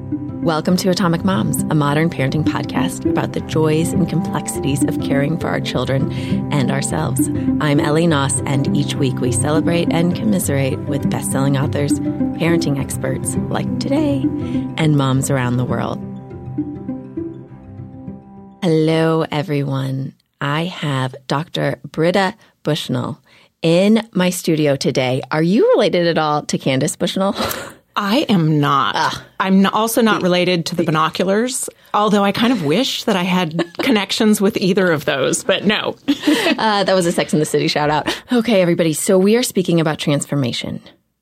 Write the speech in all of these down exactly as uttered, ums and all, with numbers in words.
Welcome to Atomic Moms, a modern parenting podcast about the joys and complexities of caring for our children and ourselves. I'm Ellie Noss, and each week we celebrate and commiserate with best-selling authors, parenting experts like today, and moms around the world. Hello, everyone. I have Doctor Britta Bushnell in my studio today. Are you related at all to Candace Bushnell? I am not. Uh, I'm also not related to the binoculars, although I kind of wish that I had connections with either of those, but no. uh, that was a Sex and the City shout out. Okay, everybody. So we are speaking about transformation.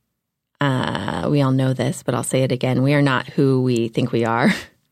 Uh, we all know this, but I'll say it again. We are not who we think we are,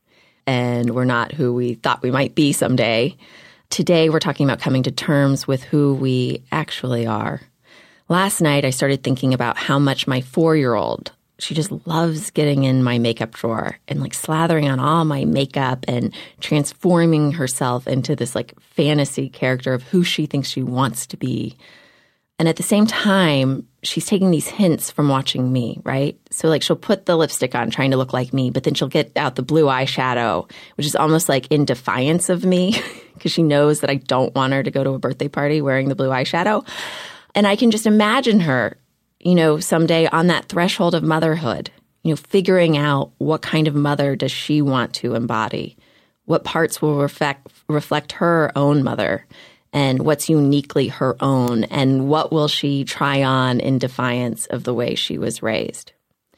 and we're not who we thought we might be someday. Today, we're talking about coming to terms with who we actually are. Last night, I started thinking about how much my four-year-old, she just loves getting in my makeup drawer and like slathering on all my makeup and transforming herself into this like fantasy character of who she thinks she wants to be. And at the same time, she's taking these hints from watching me, right? So like she'll put the lipstick on trying to look like me, but then she'll get out the blue eyeshadow, which is almost like in defiance of me because she knows that I don't want her to go to a birthday party wearing the blue eyeshadow. And I can just imagine her, you know, someday on that threshold of motherhood, you know, figuring out what kind of mother does she want to embody, what parts will reflect reflect her own mother, and what's uniquely her own, and what will she try on in defiance of the way she was raised.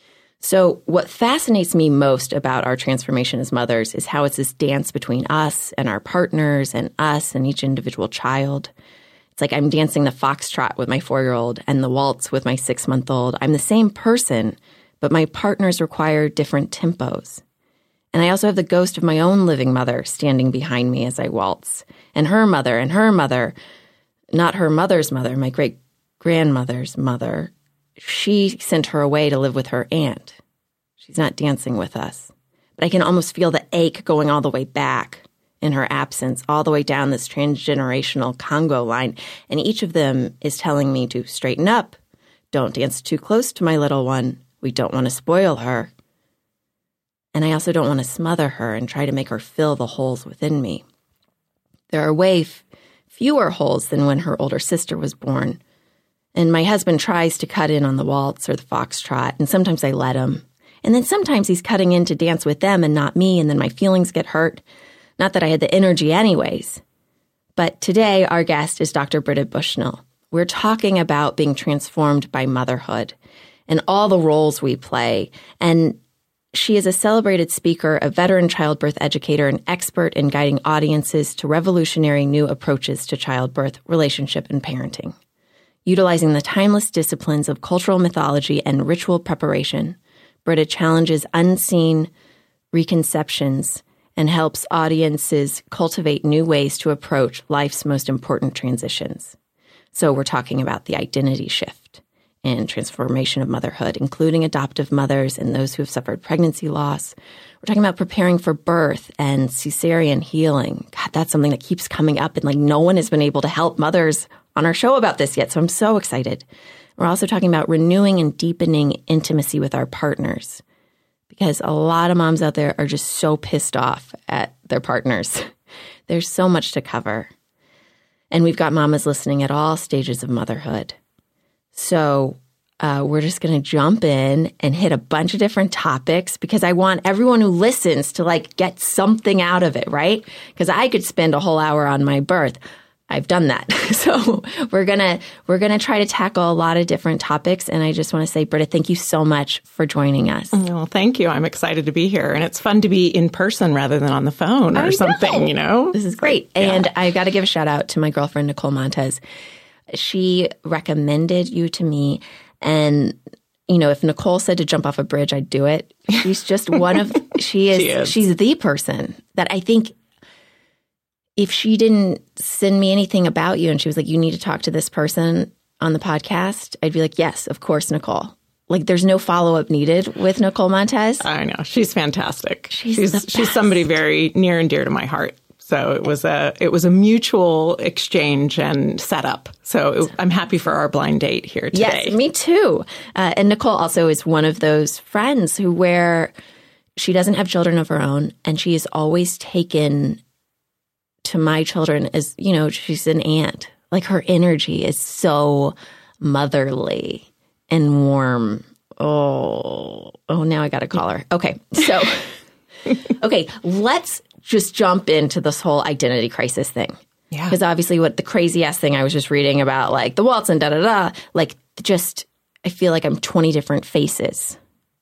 So what fascinates me most about our transformation as mothers is how it's this dance between us and our partners and us and each individual child. It's like I'm dancing the foxtrot with my four-year-old and the waltz with my six-month-old. I'm the same person, but my partners require different tempos. And I also have the ghost of my own living mother standing behind me as I waltz. And her mother and her mother, not her mother's mother, my great-grandmother's mother, she sent her away to live with her aunt. She's not dancing with us. But I can almost feel the ache going all the way back in her absence, all the way down this transgenerational Congo line. And each of them is telling me to straighten up. Don't dance too close to my little one. We don't want to spoil her. And I also don't want to smother her and try to make her fill the holes within me. There are way f- fewer holes than when her older sister was born. And my husband tries to cut in on the waltz or the foxtrot, and sometimes I let him. And then sometimes he's cutting in to dance with them and not me, and then my feelings get hurt. Not that I had the energy anyways. But today, our guest is Doctor Britta Bushnell. We're talking about being transformed by motherhood and all the roles we play. And she is a celebrated speaker, a veteran childbirth educator, and expert in guiding audiences to revolutionary new approaches to childbirth, relationship, and parenting. Utilizing the timeless disciplines of cultural mythology and ritual preparation, Britta challenges unseen reconceptions and helps audiences cultivate new ways to approach life's most important transitions. So we're talking about the identity shift and transformation of motherhood, including adoptive mothers and those who have suffered pregnancy loss. We're talking about preparing for birth and cesarean healing. God, that's something that keeps coming up, and like no one has been able to help mothers on our show about this yet, so I'm so excited. We're also talking about renewing and deepening intimacy with our partners, because a lot of moms out there are just so pissed off at their partners. There's so much to cover. And we've got mamas listening at all stages of motherhood. So uh, we're just going to jump in and hit a bunch of different topics because I want everyone who listens to like get something out of it, right? Because I could spend a whole hour on my birth. I've done that. So we're going to we're going to try to tackle a lot of different topics. And I just want to say, Britta, thank you so much for joining us. Well, thank you. I'm excited to be here. And it's fun to be in person rather than on the phone or I something, know. you know? This is great. Yeah. And I got to give a shout out to my girlfriend, Nicole Montez. She recommended you to me. And, you know, if Nicole said to jump off a bridge, I'd do it. She's just one of, she is, she is. she's the person that I think if she didn't send me anything about you and she was like, you need to talk to this person on the podcast, I'd be like, yes, of course, Nicole. Like, there's no follow-up needed with Nicole Montez. I know. She's fantastic. She's she's, she's somebody very near and dear to my heart. So it was a it was a mutual exchange and setup. So it, I'm happy for our blind date here today. Yes, me too. Uh, and Nicole also is one of those friends who where she doesn't have children of her own, and she is always taken to my children as, you know, she's an aunt. Like, her energy is so motherly and warm. Oh, oh, now I got to call her. Okay, so, okay, let's just jump into this whole identity crisis thing. Yeah. Because obviously what the crazy ass thing I was just reading about, like the waltz and da da da, like just, I feel like I'm twenty different faces.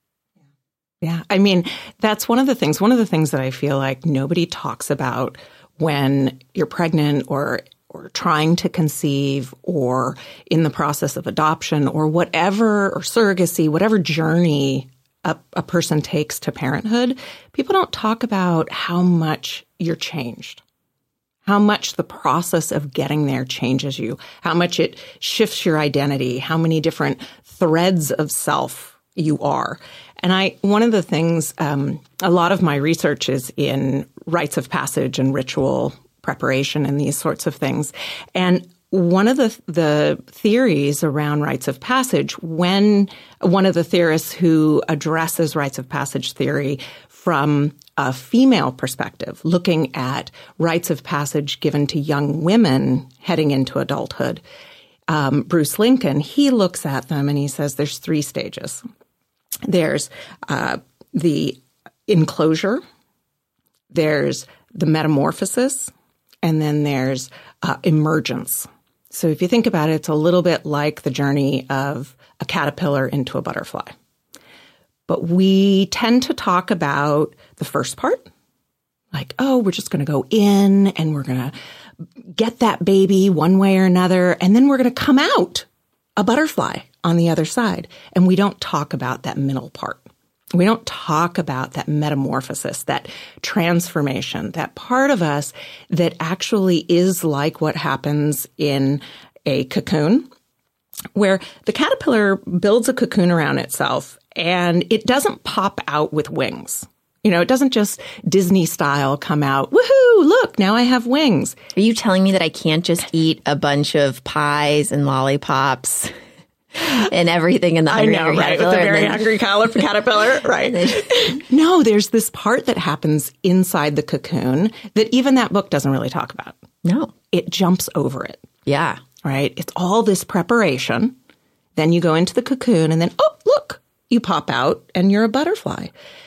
Yeah. I mean, that's one of the things, one of the things that I feel like nobody talks about when you're pregnant or or trying to conceive or in the process of adoption or whatever, or surrogacy, whatever journey a, a person takes to parenthood. People don't talk about how much you're changed, how much the process of getting there changes you, how much it shifts your identity, how many different threads of self you are. And I, one of the things, um, a lot of my research is in rites of passage and ritual preparation and these sorts of things. And one of the the theories around rites of passage, when one of the theorists who addresses rites of passage theory from a female perspective, looking at rites of passage given to young women heading into adulthood, um, Bruce Lincoln, he looks at them and he says there's three stages. There's uh, the enclosure, there's the metamorphosis, and then there's uh, emergence. So if you think about it, it's a little bit like the journey of a caterpillar into a butterfly. But we tend to talk about the first part, like, oh, we're just going to go in and we're going to get that baby one way or another, and then we're going to come out a butterfly on the other side. And we don't talk about that middle part. We don't talk about that metamorphosis, that transformation, that part of us that actually is like what happens in a cocoon, where the caterpillar builds a cocoon around itself and it doesn't pop out with wings. You know, it doesn't just Disney style come out, woohoo, look, now I have wings. Are you telling me that I can't just eat a bunch of pies and lollipops and everything in the hungry, I know, right? With the very then, hungry caterpillar, right? Then, no, there's this part that happens inside the cocoon that even that book doesn't really talk about. No. It jumps over it. Yeah. Right? It's all this preparation. Then you go into the cocoon and then, oh, look, you pop out and you're a butterfly.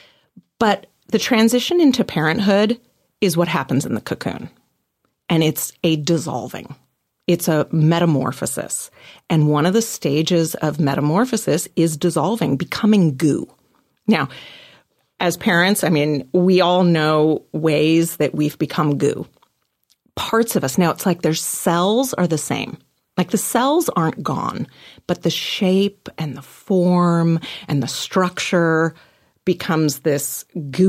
But the transition into parenthood is what happens in the cocoon. And it's a dissolving. It's a metamorphosis. And one of the stages of metamorphosis is dissolving, becoming goo. Now, as parents, I mean, we all know ways that we've become goo. Parts of us. Now, it's like their cells are the same. Like the cells aren't gone, but the shape and the form and the structure becomes this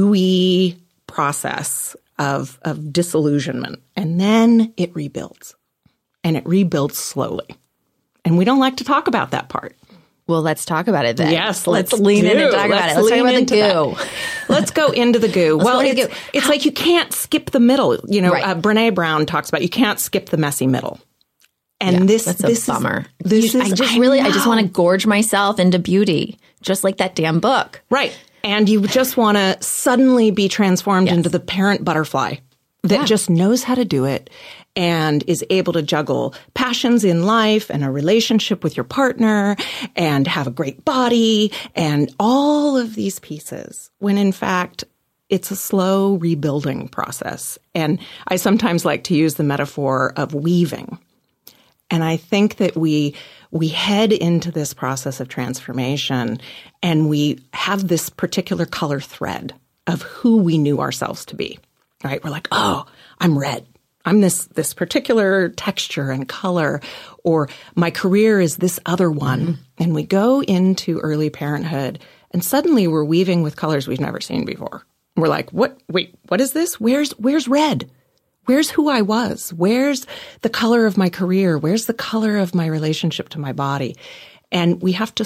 gooey process of, of disillusionment. And then it rebuilds. And it rebuilds slowly. And we don't like to talk about that part. Well, let's talk about it then. Yes, let's, let's lean do. in and talk let's about it. Let's talk about the goo. That. Let's go into the goo. well, it's, goo. it's like you can't skip the middle. You know, right. uh, Brene Brown talks about you can't skip the messy middle. And yeah, this, that's this a bummer. Is, this you, is, I just I really, know. I just want to gorge myself into beauty, just like that damn book. Right. And you just want to suddenly be transformed yes. into the parent butterfly that yeah. just knows how to do it and is able to juggle passions in life and a relationship with your partner and have a great body and all of these pieces, when in fact, it's a slow rebuilding process. And I sometimes like to use the metaphor of weaving. And I think that we we head into this process of transformation and we have this particular color thread of who we knew ourselves to be, right? We're like, oh, I'm red. I'm this this particular texture and color, or my career is this other one. Mm-hmm. And we go into early parenthood and suddenly we're weaving with colors we've never seen before. We're like, what? Wait, what is this? Where's where's red? Where's who I was? Where's the color of my career? Where's the color of my relationship to my body? And we have to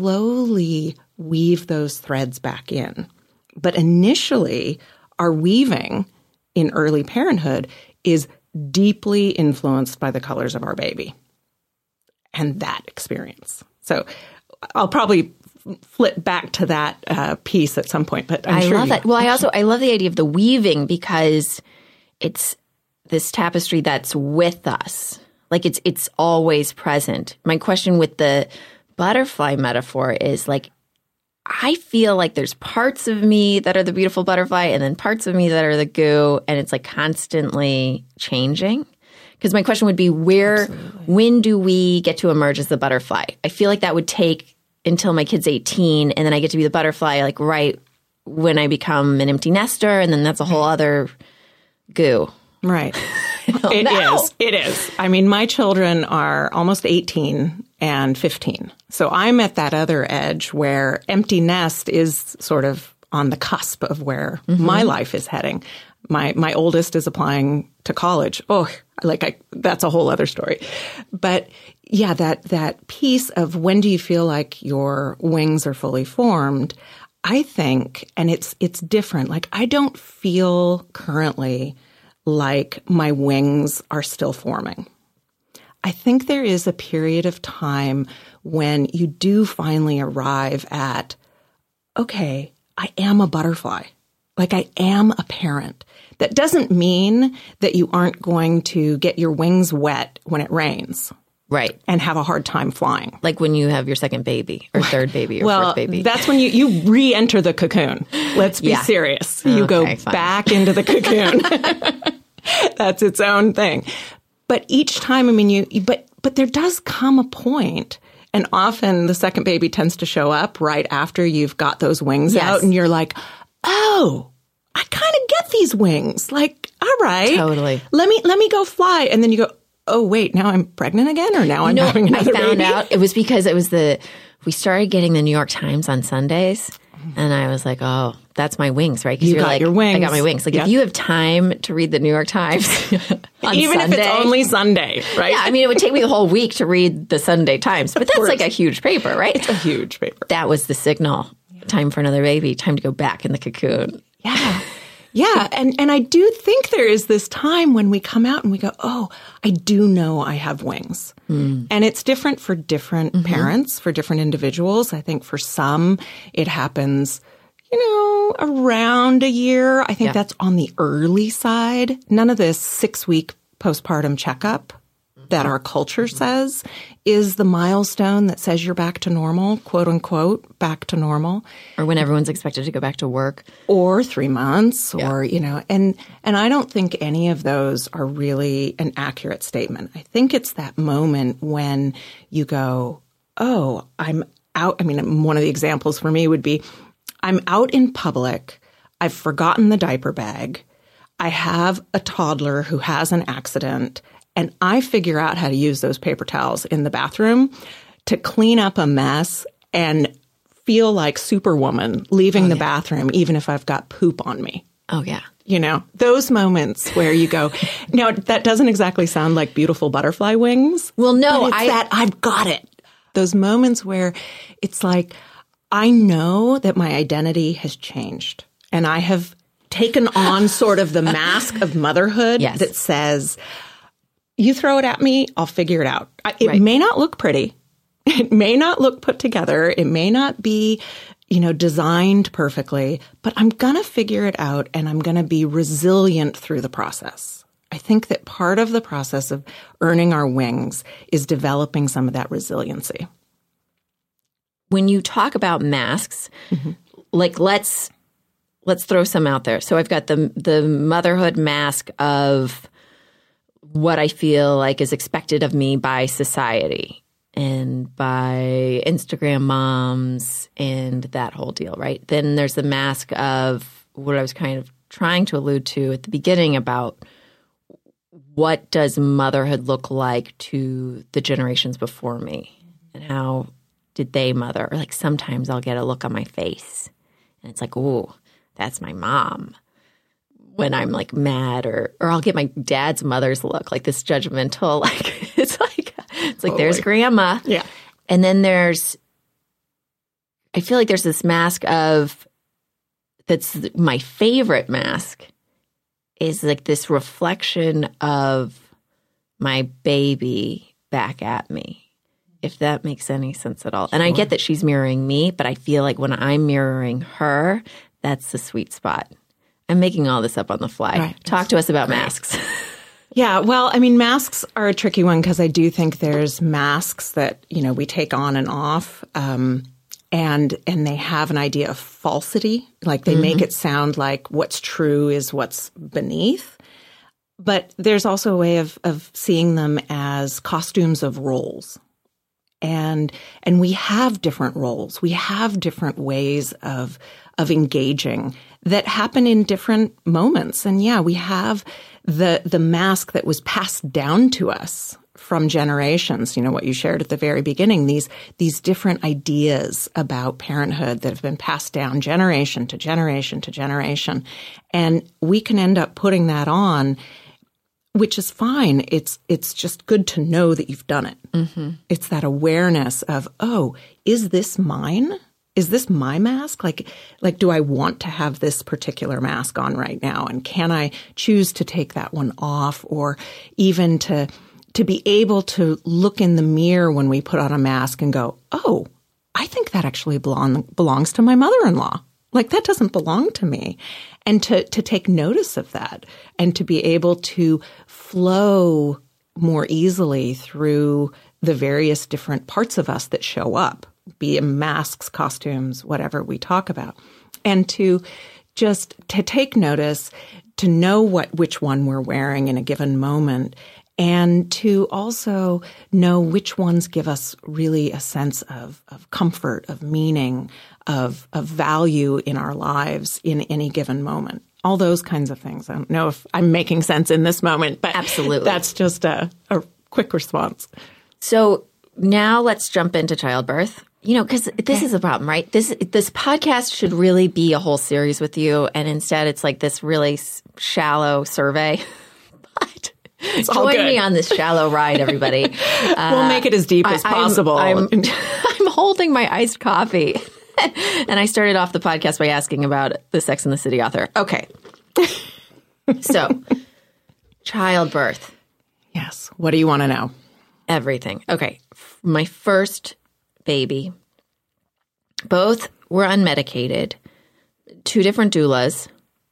slowly weave those threads back in. But initially, our weaving in early parenthood is deeply influenced by the colors of our baby and that experience. So I'll probably flip back to that uh, piece at some point. But I'm I sure love you- that. Well, I also, I love the idea of the weaving because it's this tapestry that's with us. Like it's, it's always present. My question with the butterfly metaphor is like, I feel like there's parts of me that are the beautiful butterfly and then parts of me that are the goo, and it's like constantly changing. Because my question would be, where, Absolutely. when do we get to emerge as the butterfly? I feel like that would take until my kid's eighteen, and then I get to be the butterfly like right when I become an empty nester, and then that's a whole other goo. Right. It know. is. It is. I mean, my children are almost eighteen and fifteen. So I'm at that other edge where empty nest is sort of on the cusp of where mm-hmm. my life is heading. My my oldest is applying to college. Oh, like I, that's a whole other story. But yeah, that that piece of when do you feel like your wings are fully formed, I think, and it's it's different. Like I don't feel currently like my wings are still forming. I think there is a period of time when you do finally arrive at, okay, I am a butterfly. Like I am a parent. That doesn't mean that you aren't going to get your wings wet when it rains. Right. And have a hard time flying. Like when you have your second baby or third baby or well, fourth baby. That's when you, you re-enter the cocoon. Let's be yeah. serious. You okay, go fine. back into the cocoon. That's its own thing. But each time, I mean, you, but, but there does come a point, and often the second baby tends to show up right after you've got those wings yes. out, and you're like, oh, I kind of get these wings. Like, all right. Totally. Let me, let me go fly. And then you go, oh, wait, now I'm pregnant again, or now I'm you know, having another I found baby? out it was because it was the, we started getting the New York Times on Sundays. And I was like, oh, that's my wings, right? Because You you're got like, your wings. I got my wings. Like Yeah. if you have time to read the New York Times on Even Sunday, if it's only Sunday, right? Yeah, I mean, it would take me the whole week to read the Sunday Times. But that's course. like a huge paper, right? It's a huge paper. That was the signal. Time for another baby. Time to go back in the cocoon. Yeah. Yeah. And, and I do think there is this time when we come out and we go, oh, I do know I have wings. Mm. And it's different for different mm-hmm. parents, for different individuals. I think for some, it happens, you know, around a year. I think yeah. that's on the early side. None of this six-week postpartum checkup that our culture says is the milestone that says you're back to normal, quote unquote, back to normal. Or when everyone's expected to go back to work. Or three months yeah. or, you know, and, and I don't think any of those are really an accurate statement. I think it's that moment when you go, oh, I'm out. I mean, one of the examples for me would be I'm out in public. I've forgotten the diaper bag. I have a toddler who has an accident. And I figure out how to use those paper towels in the bathroom to clean up a mess and feel like Superwoman leaving oh, the yeah. bathroom, even if I've got poop on me. Oh, yeah. You know, those moments where you go, now that doesn't exactly sound like beautiful butterfly wings. Well, no, but it's I, that I've got it. Those moments where it's like, I know that my identity has changed and I have taken on sort of the mask of motherhood yes. that says, you throw it at me, I'll figure it out. It right. may not look pretty. It may not look put together. It may not be, you know, designed perfectly, but I'm going to figure it out and I'm going to be resilient through the process. I think that part of the process of earning our wings is developing some of that resiliency. When you talk about masks, mm-hmm. like let's let's throw some out there. So I've got the the motherhood mask of what I feel like is expected of me by society and by Instagram moms and that whole deal, right? Then there's the mask of what I was kind of trying to allude to at the beginning about what does motherhood look like to the generations before me and how did they mother? Or like sometimes I'll get a look on my face and it's like, ooh, that's my mom. When I'm like mad or or I'll get my dad's mother's look, like this judgmental, like it's like it's like oh, there's wait. grandma. Yeah. And then there's I feel like there's this mask of that's my favorite mask is like this reflection of my baby back at me. if that makes any sense at all. Sure. And I get that she's mirroring me, but I feel like when I'm mirroring her, that's the sweet spot. I'm making all this up on the fly. Right. Talk to us about Great. masks. Yeah, well, I mean, masks are a tricky one because I do think there's masks that, you know, we take on and off, um, and and they have an idea of falsity. Like they mm-hmm. make it sound like what's true is what's beneath. But there's also a way of of seeing them as costumes of roles. And and we have different roles. We have different ways of of engaging that happen in different moments. And yeah, we have the the mask that was passed down to us from generations, you know, what you shared at the very beginning, these these different ideas about parenthood that have been passed down generation to generation to generation. And we can end up putting that on, which is fine. It's it's just good to know that you've done it. Mm-hmm. It's that awareness of, oh, is this mine? Is this my mask? Like, like, do I want to have this particular mask on right now? And can I choose to take that one off, or even to to be able to look in the mirror when we put on a mask and go, oh, I think that actually belong, belongs to my mother-in-law. Like, that doesn't belong to me. And to, to take notice of that and to be able to flow more easily through the various different parts of us that show up, be it masks, costumes, whatever we talk about. And to just to take notice, to know what which one we're wearing in a given moment, and to also know which ones give us really a sense of, of comfort, of meaning, of, of value in our lives in any given moment. All those kinds of things. I don't know if I'm making sense in this moment, but absolutely, that's just a, a quick response. So now let's jump into childbirth. You know, because this is a problem, right? This this podcast should really be a whole series with you, and instead it's like this really shallow survey. But it's join me on this shallow ride, everybody. Uh, we'll make it as deep as I, possible. I'm, I'm, I'm holding my iced coffee. And I started off the podcast by asking about the Sex and the City author. Okay. So, childbirth. Yes. What do you want to know? Everything. Okay. My first baby. Both were unmedicated. Two different doulas.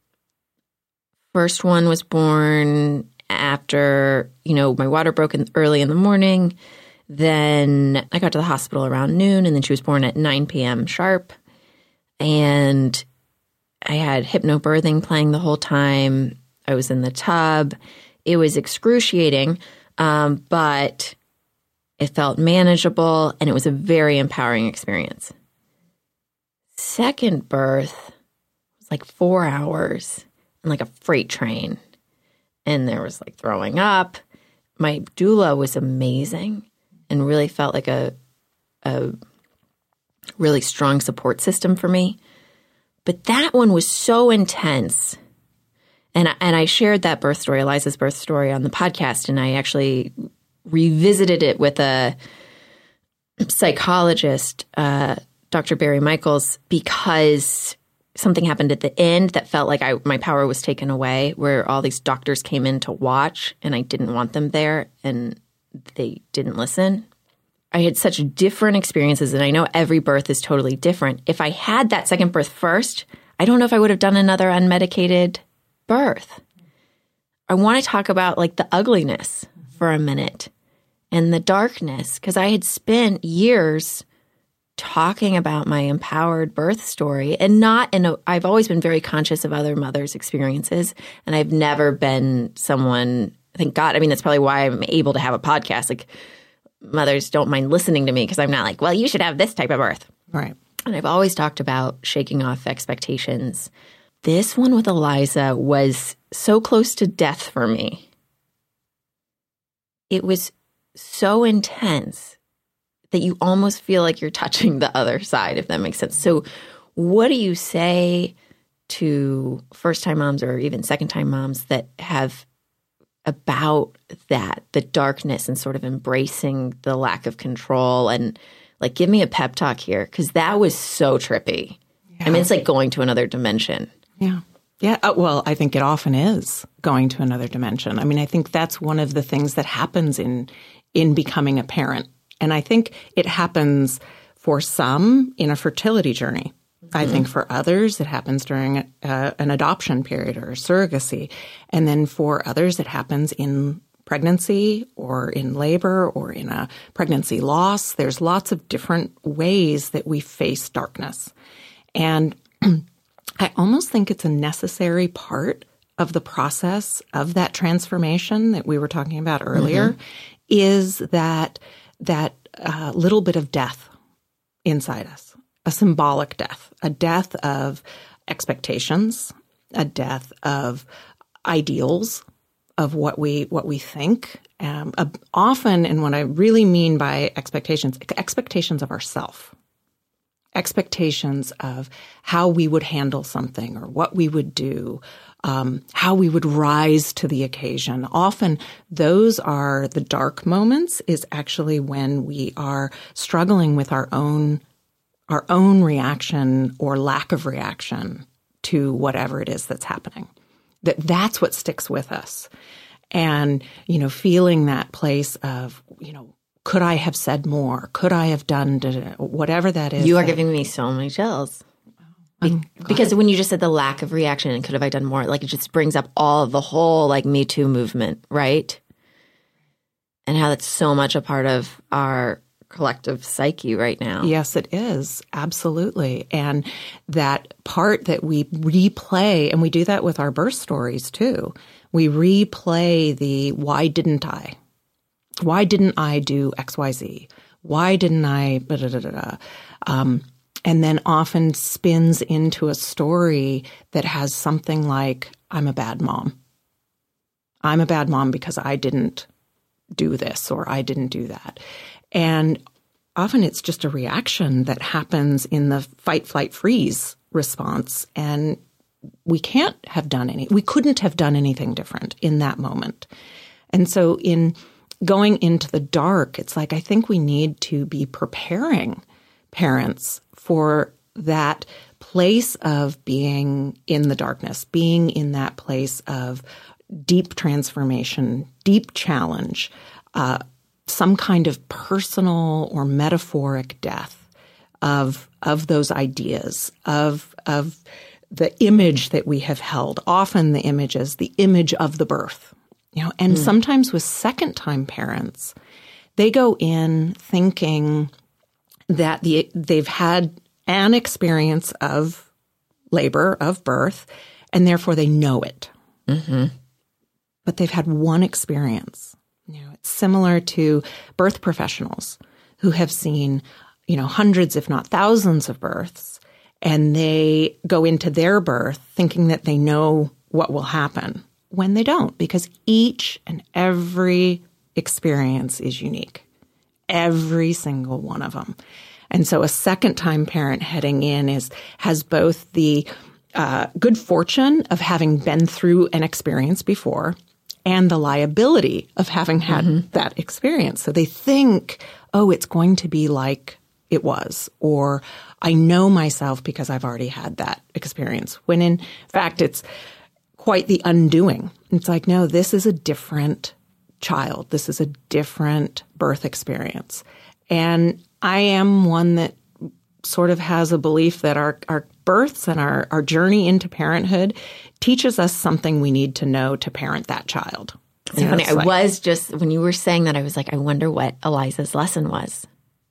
First one was born after, you know, my water broke in early in the morning. Then I got to the hospital around noon, and then she was born at nine p.m. sharp. And I had hypnobirthing playing the whole time. I was in the tub. It was excruciating, um, but it felt manageable, and it was a very empowering experience. Second birth was like four hours and like a freight train. And there was like throwing up. My doula was amazing and really felt like a a really strong support system for me. But that one was so intense. And I, and I shared that birth story, Eliza's birth story, on the podcast, and I actually revisited it with a psychologist, uh, Doctor Barry Michaels, because something happened at the end that felt like I, my power was taken away, where all these doctors came in to watch, and I didn't want them there, and they didn't listen. I had such different experiences, and I know every birth is totally different. If I had that second birth first, I don't know if I would have done another unmedicated birth. I want to talk about like the ugliness for a minute and the darkness, because I had spent years talking about my empowered birth story, and not in a, I've always been very conscious of other mothers' experiences, and I've never been someone, thank God, I mean, that's probably why I'm able to have a podcast. Like, mothers don't mind listening to me because I'm not like, well, you should have this type of birth. Right. And I've always talked about shaking off expectations. This one with Eliza was so close to death for me. It was so intense that you almost feel like you're touching the other side, if that makes sense. So what do you say to first-time moms or even second-time moms that have about that, the darkness and sort of embracing the lack of control? And like, give me a pep talk here, because that was so trippy. Yeah. I mean, it's like going to another dimension. Yeah. Yeah. Uh, well, I think it often is going to another dimension. I mean, I think that's one of the things that happens in in becoming a parent And I think it happens for some in a fertility journey. Mm-hmm. I think for others, it happens during a, an adoption period or surrogacy. And then for others, it happens in pregnancy or in labor or in a pregnancy loss. There's lots of different ways that we face darkness. And I almost think it's a necessary part of the process of that transformation that we were talking about earlier, mm-hmm. is that that uh, little bit of death inside us, a symbolic death, a death of expectations, a death of ideals, of what we what we think. Um, uh, often, and what I really mean by expectations, expectations of ourself, expectations of how we would handle something or what we would do, um, how we would rise to the occasion. Often, those are the dark moments. Is actually when we are struggling with our own our own reaction or lack of reaction to whatever it is that's happening. That that's what sticks with us. And, you know, feeling that place of, you know, could I have said more? Could I have done whatever that is? You are that, giving me so many chills. Be- um, because when you just said the lack of reaction and could have I done more, like it just brings up all of the whole like Me Too movement, right? And how that's so much a part of our collective psyche right now. Yes, it is. Absolutely. And that part that we replay, and we do that with our birth stories too. We replay the why didn't I? Why didn't I do X Y Z? Why didn't I? Da, da, da, da. Um, and then often spins into a story that has something like, I'm a bad mom. I'm a bad mom because I didn't do this or I didn't do that. And often it's just a reaction that happens in the fight, flight, freeze response. And we can't have done any, we couldn't have done anything different in that moment. And so in going into the dark, it's like, I think we need to be preparing parents for that place of being in the darkness, being in that place of deep transformation, deep challenge, uh, some kind of personal or metaphoric death of of those ideas, of of the image that we have held. Often the image is the image of the birth. You know, and mm. sometimes with second-time parents, they go in thinking that the they've had an experience of labor, of birth, and therefore they know it. Mm-hmm. But they've had one experience. You know, it's similar to birth professionals who have seen, you know, hundreds, if not thousands of births, and they go into their birth thinking that they know what will happen when they don't, because each and every experience is unique. Every single one of them. And so a second-time parent heading in is has both the uh, good fortune of having been through an experience before and the liability of having had mm-hmm. that experience. So they think, oh, it's going to be like it was, or I know myself because I've already had that experience, when in fact it's quite the undoing. It's like, no, this is a different child. This is a different birth experience. And I am one that sort of has a belief that our, our births and our, our journey into parenthood teaches us something we need to know to parent that child. It's so funny. I like, was just, when you were saying that, I was like, I wonder what Eliza's lesson was.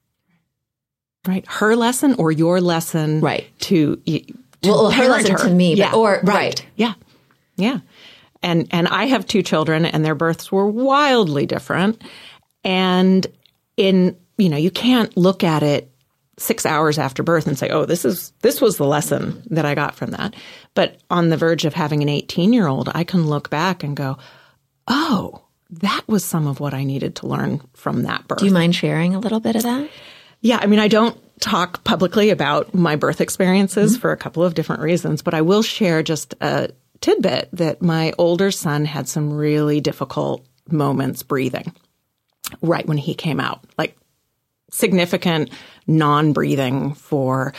Right. Her lesson or your lesson. Right. To, to well, her lesson her. to me. Yeah. But, or, right. right. Yeah. Yeah. And, and I have two children and their births were wildly different. And in, you know, you can't look at it six hours after birth and say, oh, this is, this was the lesson that I got from that. But on the verge of having an eighteen year old, I can look back and go, oh, that was some of what I needed to learn from that birth. Do you mind sharing a little bit of that? Yeah. I mean, I don't talk publicly about my birth experiences mm-hmm. for a couple of different reasons, but I will share just a tidbit that my older son had some really difficult moments breathing right when he came out, like significant non-breathing for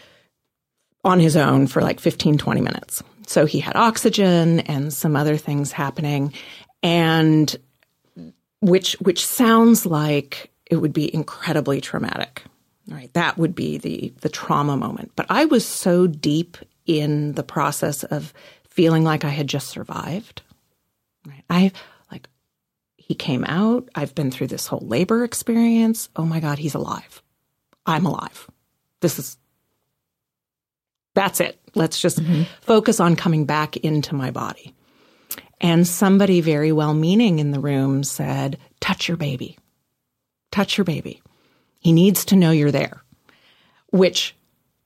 on his own for like fifteen, twenty minutes. So he had oxygen and some other things happening, and which which sounds like it would be incredibly traumatic. Right? That would be the the trauma moment. But I was so deep in the process of feeling like I had just survived. Right? I like he came out. I've been through this whole labor experience. Oh my God, he's alive. I'm alive. This is that's it. Let's just mm-hmm. focus on coming back into my body. And somebody very well-meaning in the room said, touch your baby. Touch your baby. He needs to know you're there, which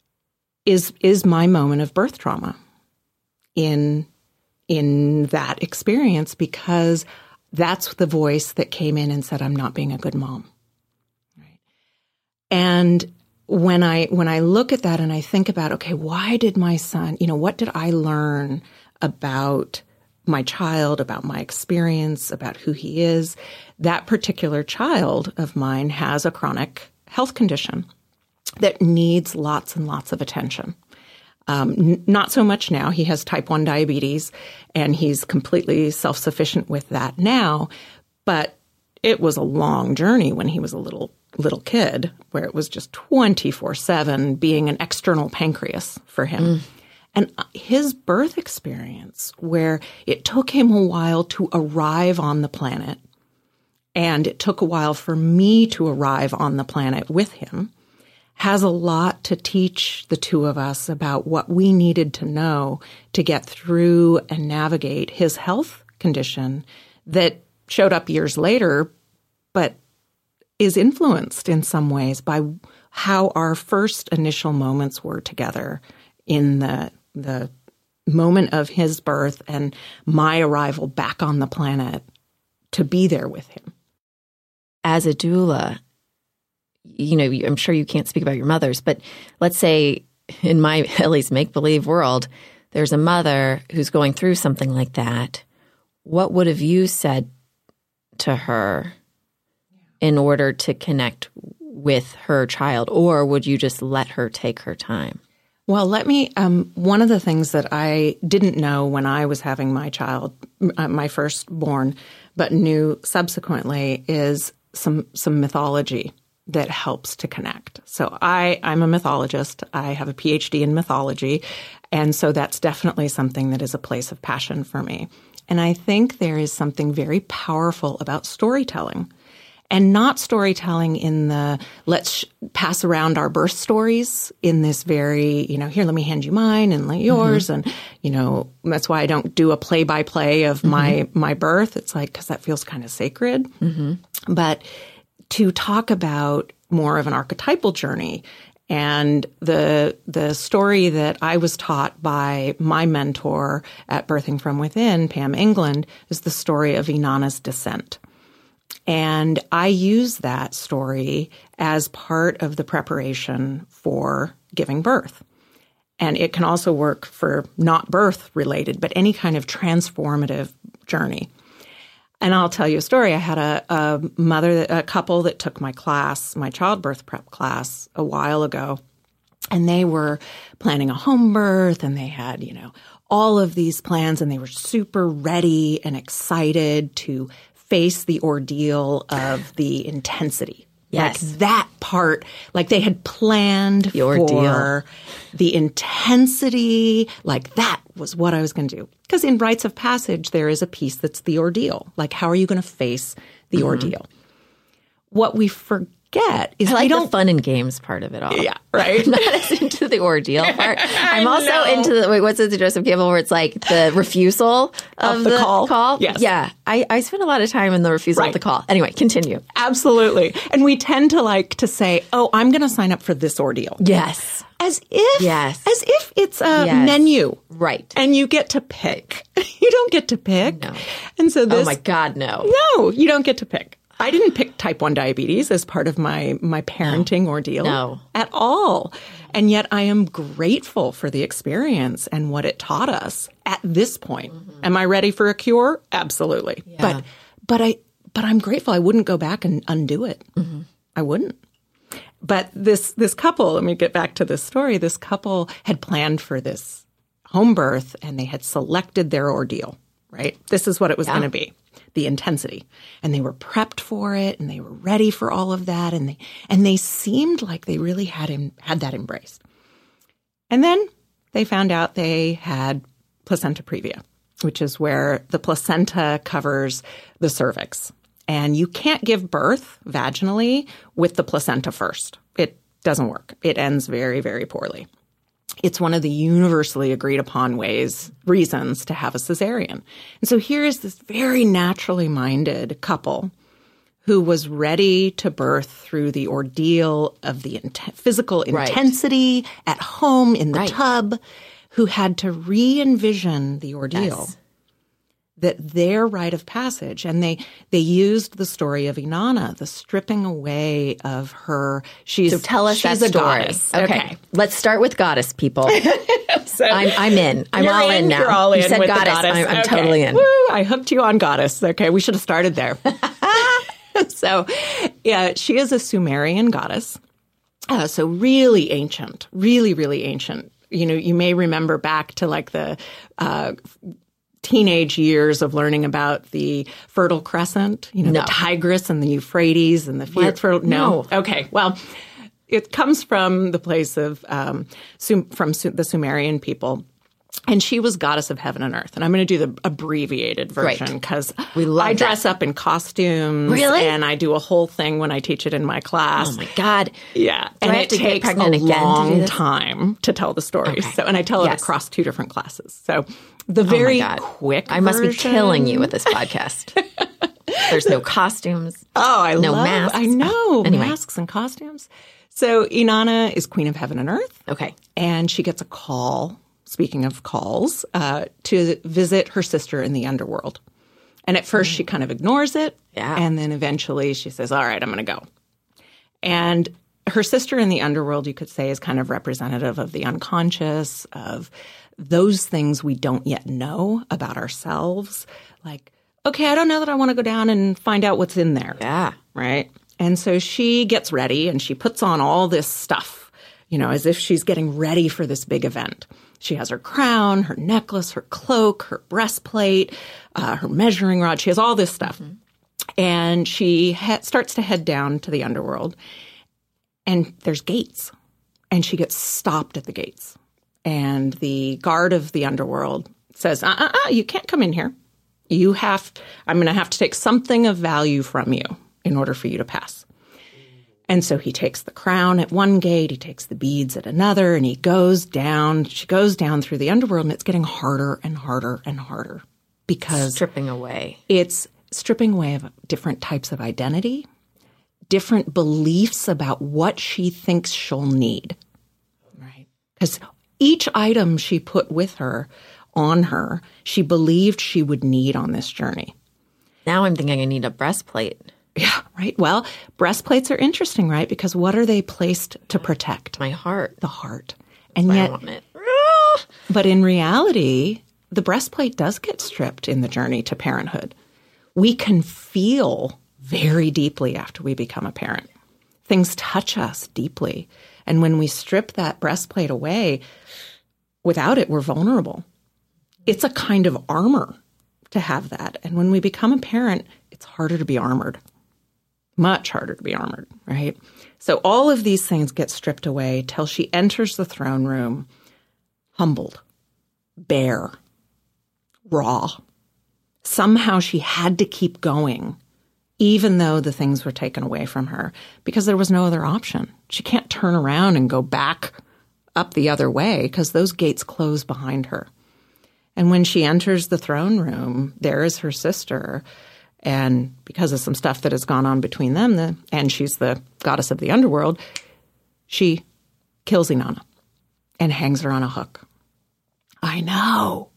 is is my moment of birth trauma in, in that experience, because that's the voice that came in and said, I'm not being a good mom. Right? And when I when I look at that and I think about, okay, why did my son, you know, what did I learn about my child, about my experience, about who he is? That particular child of mine has a chronic health condition that needs lots and lots of attention. Um, n- not so much now. He has type one diabetes, and he's completely self-sufficient with that now. But it was a long journey when he was a little little kid, where it was just twenty-four seven being an external pancreas for him. Mm. And his birth experience, where it took him a while to arrive on the planet, and it took a while for me to arrive on the planet with him, has a lot to teach the two of us about what we needed to know to get through and navigate his health condition that showed up years later, but is influenced in some ways by how our first initial moments were together in the the moment of his birth and my arrival back on the planet to be there with him. As a doula, you know, I'm sure you can't speak about your mothers, but let's say in my, at least make-believe world, there's a mother who's going through something like that. What would have you said to her in order to connect with her child? Or would you just let her take her time? Well, let me, um, one of the things that I didn't know when I was having my child, uh, my firstborn, but knew subsequently is some, some mythology that helps to connect. So I, I'm a mythologist. I have a P H D in mythology. And so that's definitely something that is a place of passion for me. And I think there is something very powerful about storytelling. And not storytelling in the let's pass around our birth stories in this very, you know, here, let me hand you mine and let yours. Mm-hmm. And, you know, that's why I don't do a play by play of mm-hmm. my, my birth. It's like, because that feels kind of sacred. Mm-hmm. But to talk about more of an archetypal journey. And the the story that I was taught by my mentor at Birthing From Within, Pam England, is the story of Inanna's descent. And I use that story as part of the preparation for giving birth. And it can also work for not birth related, but any kind of transformative journey. And I'll tell you a story. I had a, a mother, a couple that took my class, my childbirth prep class a while ago. And they were planning a home birth, and they had, you know, all of these plans, and they were super ready and excited to face the ordeal of the intensity. Yes. Like that part, like they had planned the ordeal. For the intensity, like that was what I was going to do. Because in rites of passage, there is a piece that's the ordeal. Like, how are you going to face the mm-hmm. ordeal? What we forget is I like we don't, the fun and games part of it all. Yeah, right. I'm not as into the ordeal part. I'm also know. into the, wait, what's it, the Joseph Campbell, where it's like the refusal of, of the, the call? call? Yes. Yeah. I, I spend a lot of time in the refusal right. of the call. Anyway, continue. Absolutely. And we tend to like to say, oh, I'm going to sign up for this ordeal. Yes. As if, yes. as if it's a yes. menu. Right. And you get to pick. You don't get to pick. No. And so this. Oh my God, no. No, you don't get to pick. I didn't pick type one diabetes as part of my, my parenting no. ordeal. No. At all. And yet I am grateful for the experience and what it taught us at this point. Mm-hmm. Am I ready for a cure? Absolutely. Yeah. But, but I, but I'm grateful. I wouldn't go back and undo it. Mm-hmm. I wouldn't. But this, this couple, let me get back to this story. This couple had planned for this home birth, and they had selected their ordeal, right? This is what it was yeah. going to be. the intensity. And they were prepped for it, and they were ready for all of that, and they and they seemed like they really had him, had that embraced. And then they found out they had placenta previa, which is where the placenta covers the cervix. And you can't give birth vaginally with the placenta first. It doesn't work. It ends very, very poorly. It's one of the universally agreed upon ways, reasons to have a cesarean. And so here is this very naturally minded couple who was ready to birth through the ordeal of the in- physical intensity right. at home in the right. tub, who had to re-envision the ordeal. Yes. That their rite of passage, and they they used the story of Inanna, the stripping away of her. She's so tell us she's that a story. Goddess. Okay. okay, let's start with goddess, people. so I'm, I'm in. I'm all in, in now. You're all in you said with goddess. The goddess. I'm, I'm okay. totally in. Woo! I hooked you on goddess. Okay, we should have started there. so, yeah, she is a Sumerian goddess. Uh, so really ancient, really, really ancient. You know, you may remember back to like the. Uh, teenage years of learning about the Fertile Crescent, you know, no. the Tigris and the Euphrates and the fertile. No. no. Okay. Well, it comes from the place of, um, Sum- from Su- the Sumerian people. And she was goddess of heaven and earth. And I'm going to do the abbreviated version because I dress that. up in costumes. Really? And I do a whole thing when I teach it in my class. Oh, my God. Yeah. Do and I have it to takes get pregnant a again long to do this? time to tell the story. Okay. So, and I tell yes. it across two different classes. So the very oh quick I must version, be killing you with this podcast. There's no costumes. Oh, I no love masks. I know. Oh, anyway. Masks and costumes. So Inanna is queen of heaven and earth. Okay. And she gets a call, speaking of calls, uh, to visit her sister in the underworld. And at first mm. she kind of ignores it. Yeah. And then eventually she says, all right, I'm going to go. And her sister in the underworld, you could say, is kind of representative of the unconscious, of those things we don't yet know about ourselves. Like, okay, I don't know that I want to go down and find out what's in there. Yeah. Right? And so she gets ready and she puts on all this stuff, you know, as if she's getting ready for this big event. She has her crown, her necklace, her cloak, her breastplate, uh, her measuring rod. She has all this stuff. Mm-hmm. And she ha- starts to head down to the underworld. And there's gates. And she gets stopped at the gates. And the guard of the underworld says, uh-uh-uh, you can't come in here. You have, I'm going to have to take something of value from you in order for you to pass. And so he takes the crown at one gate, he takes the beads at another, and he goes down, she goes down through the underworld, and it's getting harder and harder and harder because stripping away. It's stripping away of different types of identity, different beliefs about what she thinks she'll need. Right. Because each item she put with her, on her, she believed she would need on this journey. Now I'm thinking I need a breastplate. Yeah, right. Well, breastplates are interesting, right? Because what are they placed to protect? My heart. The heart. And That's yet, why I want it. But in reality, the breastplate does get stripped in the journey to parenthood. We can feel very deeply after we become a parent. Things touch us deeply. And when we strip that breastplate away, without it, we're vulnerable. It's a kind of armor to have that. And when we become a parent, it's harder to be armored. Much harder to be armored, right? So all of these things get stripped away till she enters the throne room humbled, bare, raw. Somehow she had to keep going, even though the things were taken away from her, because there was no other option. She can't turn around and go back up the other way because those gates close behind her. And when she enters the throne room, there is her sister. And because of some stuff that has gone on between them, the, and she's the goddess of the underworld, she kills Inanna and hangs her on a hook. I know.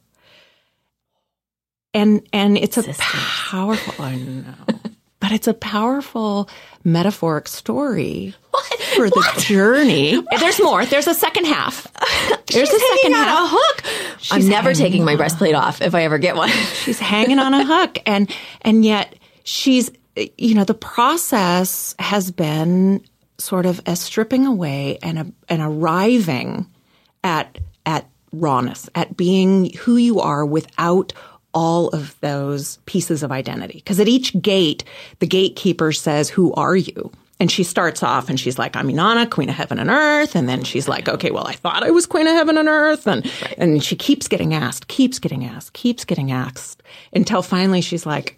And and it's a Sisters. powerful, I know, but it's a powerful metaphoric story what? for the what? journey. What? There's more. There's a second half. There's She's a second hanging half. on a hook. She's I'm never taking my on. breastplate off if I ever get one. She's hanging on a hook. And, and yet she's, you know, the process has been sort of a stripping away and a, and arriving at, at rawness, at being who you are without all of those pieces of identity. Because at each gate, the gatekeeper says, who are you? And she starts off and she's like, I'm Inanna, Queen of Heaven and Earth. And then she's like, okay, well, I thought I was Queen of Heaven and Earth. And, right. and she keeps getting asked, keeps getting asked, keeps getting asked until finally she's like,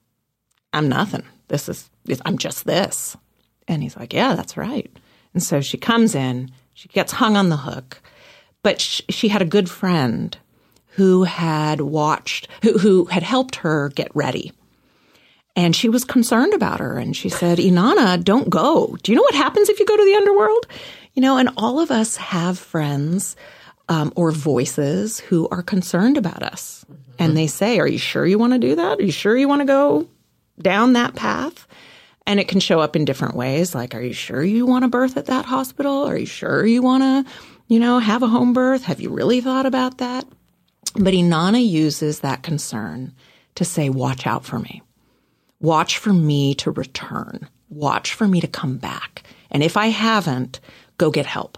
I'm nothing. This is, I'm just this. And he's like, yeah, that's right. And so she comes in, she gets hung on the hook, but sh- she had a good friend who had watched, who, who had helped her get ready. And she was concerned about her. And she said, Inanna, don't go. Do you know what happens if you go to the underworld? You know, and all of us have friends um, or voices who are concerned about us. Mm-hmm. And they say, are you sure you want to do that? Are you sure you want to go down that path? And it can show up in different ways. Like, are you sure you want to birth at that hospital? Are you sure you want to, you know, have a home birth? Have you really thought about that? But Inanna uses that concern to say, watch out for me. Watch for me to return. Watch for me to come back. And if I haven't, go get help.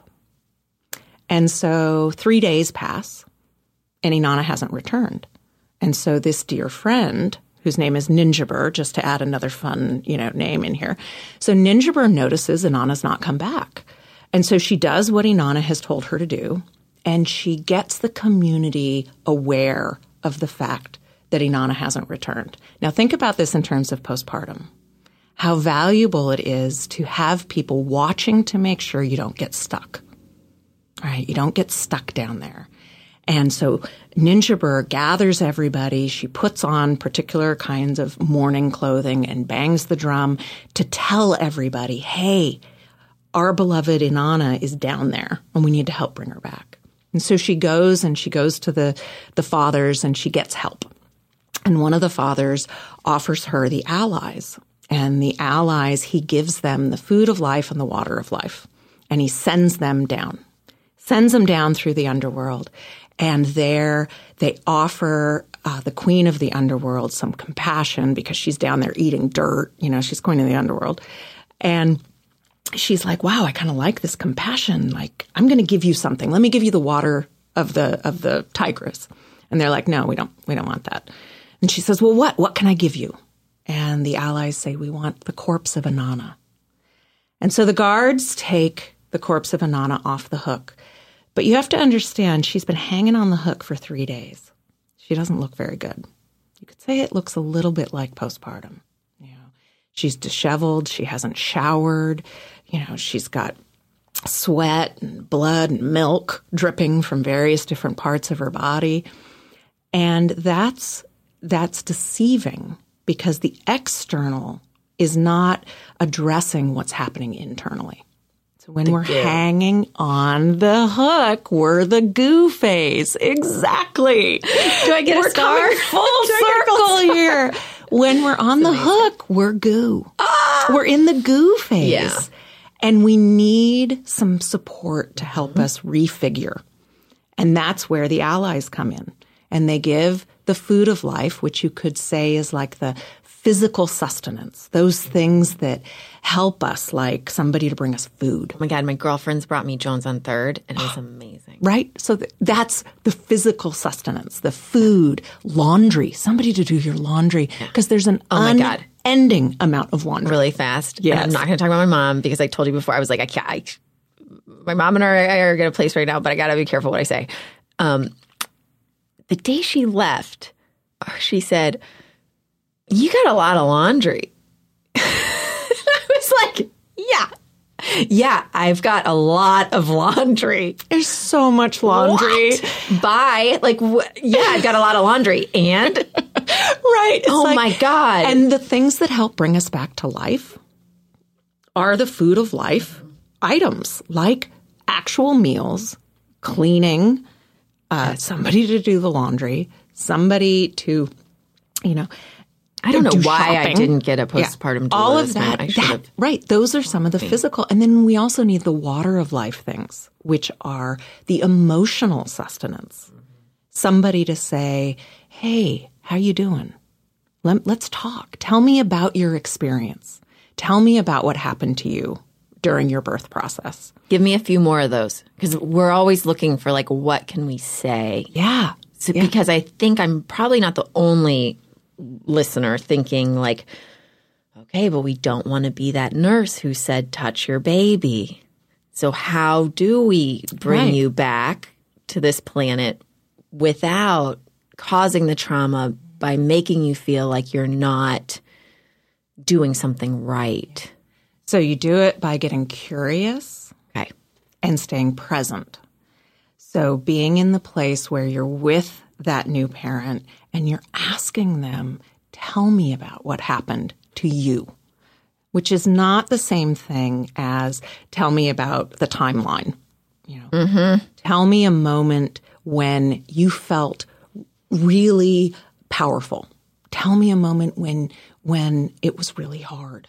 And so three days pass, and Inanna hasn't returned. And so this dear friend, whose name is Ninjabur, just to add another fun, you know, name in here. So Ninjabur notices Inanna's not come back. And so she does what Inanna has told her to do, and she gets the community aware of the fact that Inanna hasn't returned. Now think about this in terms of postpartum. How valuable it is to have people watching to make sure you don't get stuck. All right, you don't get stuck down there. And so Ninjabur gathers everybody. She puts on particular kinds of mourning clothing and bangs the drum to tell everybody, hey, our beloved Inanna is down there and we need to help bring her back. And so she goes and she goes to the, the fathers and she gets help. And one of the fathers offers her the allies. And the allies, he gives them the food of life and the water of life. And he sends them down, sends them down through the underworld. And there they offer uh, the queen of the underworld some compassion because she's down there eating dirt. You know, she's queen of the underworld. And she's like, wow, I kind of like this compassion. Like, I'm going to give you something. Let me give you the water of the of the Tigris. And they're like, no, we don't we don't want that. And she says, well, what? What can I give you? And the allies say, we want the corpse of Inanna. And so the guards take the corpse of Inanna off the hook. But you have to understand, she's been hanging on the hook for three days. She doesn't look very good. You could say it looks a little bit like postpartum. You know, she's disheveled. She hasn't showered. You know, she's got sweat and blood and milk dripping from various different parts of her body. And that's that's deceiving because the external is not addressing what's happening internally. So when the we're goo. hanging on the hook, we're the goo phase. Exactly. Do I get we're a star? Coming full circle here. When we're on the hook, we're goo. Ah! We're in the goo phase. Yeah. And we need some support to help mm-hmm. us refigure. And that's where the allies come in. And they give the food of life, which you could say is like the physical sustenance, those things that help us, like somebody to bring us food. Oh my God, my girlfriends brought me Jones on Third, and it was amazing. Right? So th- that's the physical sustenance, the food, laundry, somebody to do your laundry, because there's an oh my God. unending amount of laundry. Really fast. Yes. And I'm not going to talk about my mom because I told you before, I was like, I can't. I, my mom and I are at a place right now, but I got to be careful what I say. Um, the day she left, she said, you got a lot of laundry. I was like, yeah, yeah, I've got a lot of laundry. There's so much laundry. What? Bye. Like, wh- yeah, I've got a lot of laundry. And? Right. It's oh like, my God. And the things that help bring us back to life are the food of life items, like actual meals, cleaning, uh, somebody to do the laundry, somebody to, you know, I don't know do why shopping. I didn't get a postpartum yeah. All of that, that right. Those are some of the physical. And then we also need the water of life things, which are the emotional sustenance. Mm-hmm. Somebody to say, hey, how you doing? Let, let's talk. Tell me about your experience. Tell me about what happened to you during your birth process. Give me a few more of those because we're always looking for like, what can we say? Yeah. So, Yeah. because I think I'm probably not the only listener thinking like, okay, but we don't want to be that nurse who said, touch your baby. So how do we bring Right. you back to this planet without causing the trauma by making you feel like you're not doing something right? So you do it by getting curious Okay. and staying present. So being in the place where you're with that new parent and you're asking them, tell me about what happened to you, which is not the same thing as tell me about the timeline. You know, Mm-hmm. tell me a moment when you felt really powerful. Tell me a moment when when it was really hard,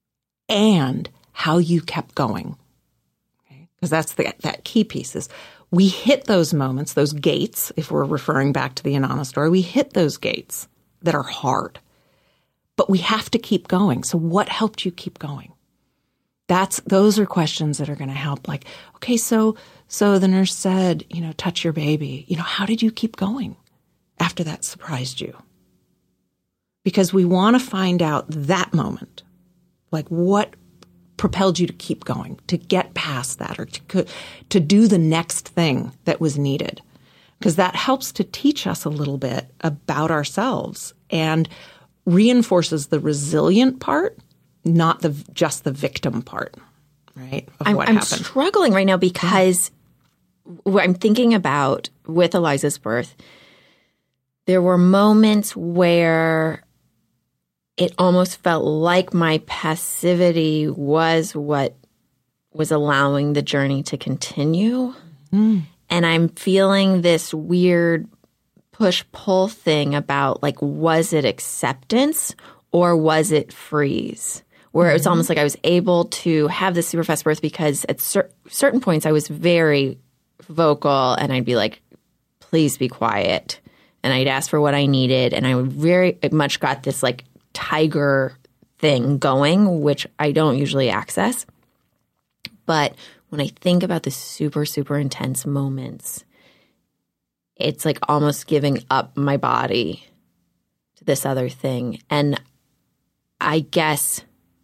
and how you kept going. Okay? Because that's the, that key piece is we hit those moments, those gates, if we're referring back to the Inanna story, we hit those gates that are hard. But we have to keep going. So what helped you keep going? That's those are questions that are going to help. Like, okay, so so the nurse said, you know, touch your baby. You know, how did you keep going after that surprised you? Because we want to find out that moment, like what propelled you to keep going, to get past that, or to to do the next thing that was needed. Because that helps to teach us a little bit about ourselves and reinforces the resilient part, not the just the victim part, right? Of I'm, what I'm happened. struggling right now because what I'm thinking about with Eliza's birth, there were moments where it almost felt like my passivity was what was allowing the journey to continue. Mm. And I'm feeling this weird push-pull thing about, like, was it acceptance or was it freeze? Where it's almost like I was able to have this super fast birth because at cer- certain points I was very vocal and I'd be like, please be quiet. And I'd ask for what I needed. And I very much got this, like, tiger thing going, which I don't usually access. But when I think about the super, super intense moments, it's like almost giving up my body to this other thing. And I guess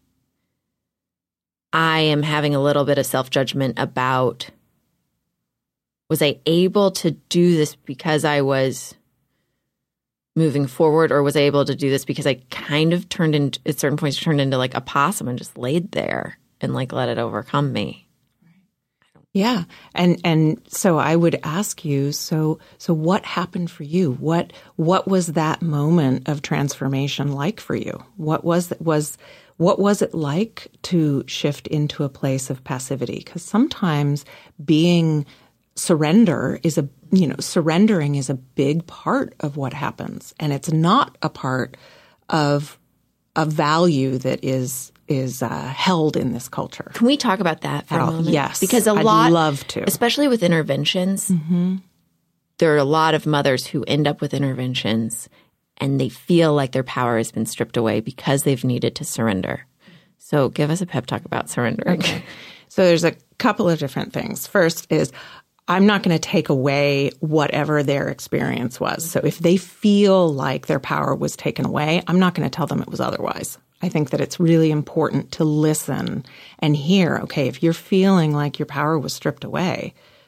I am having a little bit of self-judgment about, was I able to do this because I was moving forward, or was I able to do this because I kind of turned into, at certain points, turned into like a possum and just laid there and like let it overcome me? Yeah. And and so I would ask you, so so what happened for you? What what was that moment of transformation like for you? What was was what was it like to shift into a place of passivity? Because sometimes being surrender is a you know surrendering is a big part of what happens, and it's not a part of a value that is is uh, held in this culture. Can we talk about that for At a all. moment? Yes. Because a I'd lot, love to. especially with interventions, Mm-hmm. there are a lot of mothers who end up with interventions and they feel like their power has been stripped away because they've needed to surrender. So give us a pep talk about surrendering. Okay. So there's a couple of different things. First is I'm not going to take away whatever their experience was. So if they feel like their power was taken away, I'm not going to tell them it was otherwise. I think that it's really important to listen and hear, okay, if you're feeling like your power was stripped away,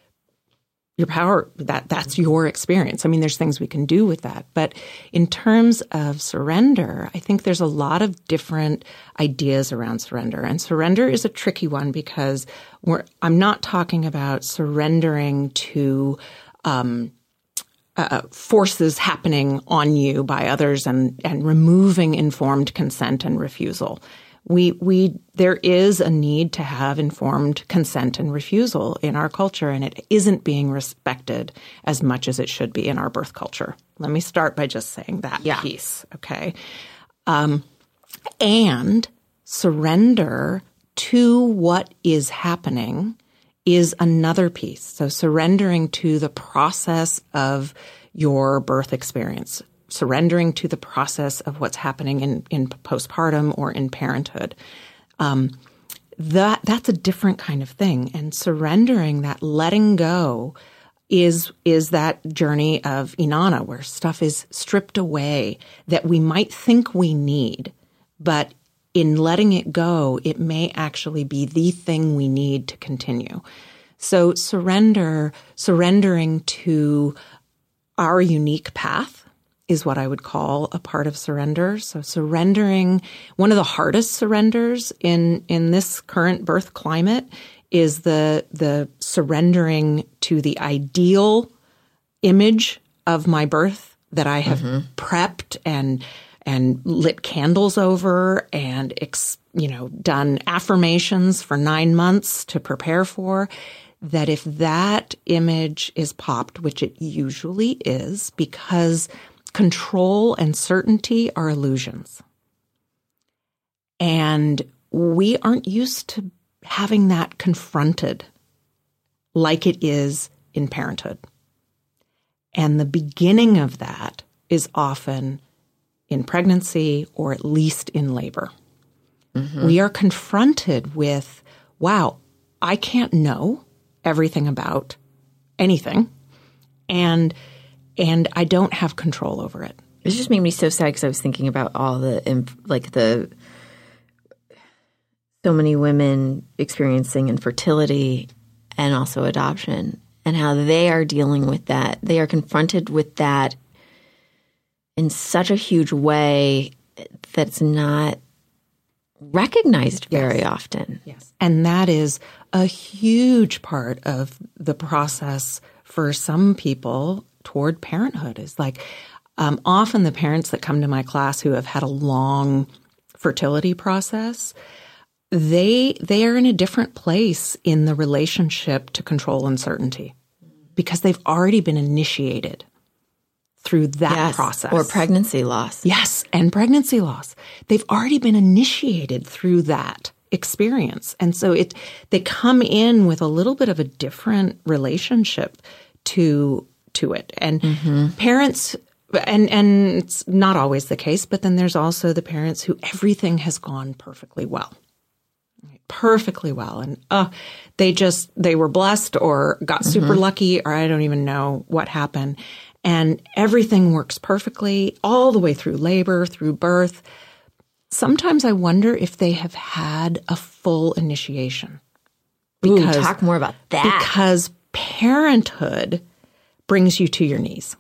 your power, that that's your experience. I mean, there's things we can do with that. But in terms of surrender, I think there's a lot of different ideas around surrender. And surrender is a tricky one because we're, I'm not talking about surrendering to um, uh, forces happening on you by others and, and removing informed consent and refusal. We, we, there is a need to have informed consent and refusal in our culture, and it isn't being respected as much as it should be in our birth culture. Let me start by just saying that Yeah. piece, okay? Um, and surrender to what is happening is another piece. So surrendering to the process of your birth experience, surrendering to the process of what's happening in, in postpartum or in parenthood. Um, that that's a different kind of thing. And surrendering, that letting go is is that journey of Inanna, where stuff is stripped away that we might think we need, but in letting it go, it may actually be the thing we need to continue. So surrender, surrendering to our unique path is what I would call a part of surrender. So surrendering, one of the hardest surrenders in, in this current birth climate is the the surrendering to the ideal image of my birth that I have mm-hmm. prepped and and lit candles over and ex, you know done affirmations for nine months to prepare for. That if that image is popped, which it usually is, because control and certainty are illusions, and we aren't used to having that confronted like it is in parenthood. And the beginning of that is often in pregnancy or at least in labor. Mm-hmm. We are confronted with, wow, I can't know everything about anything, and and I don't have control over it. It just made me so sad because I was thinking about all the, like the, so many women experiencing infertility and also adoption, and how they are dealing with that. They are confronted with that in such a huge way that's not recognized very yes. often. Yes. And that is a huge part of the process for some people toward parenthood, is like um, often the parents that come to my class who have had a long fertility process, they they are in a different place in the relationship to control and certainty because they've already been initiated through that yes, process. Or pregnancy loss. Yes, and pregnancy loss. They've already been initiated through that experience. And so it they come in with a little bit of a different relationship to to it. And mm-hmm. parents and and it's not always the case, but then there's also the parents who everything has gone perfectly well. Perfectly well. And uh, they just, they were blessed or got super mm-hmm. lucky, or I don't even know what happened. And everything works perfectly all the way through labor, through birth. Sometimes I wonder if they have had a full initiation. Because, Ooh, talk more about that. Because parenthood brings you to your knees.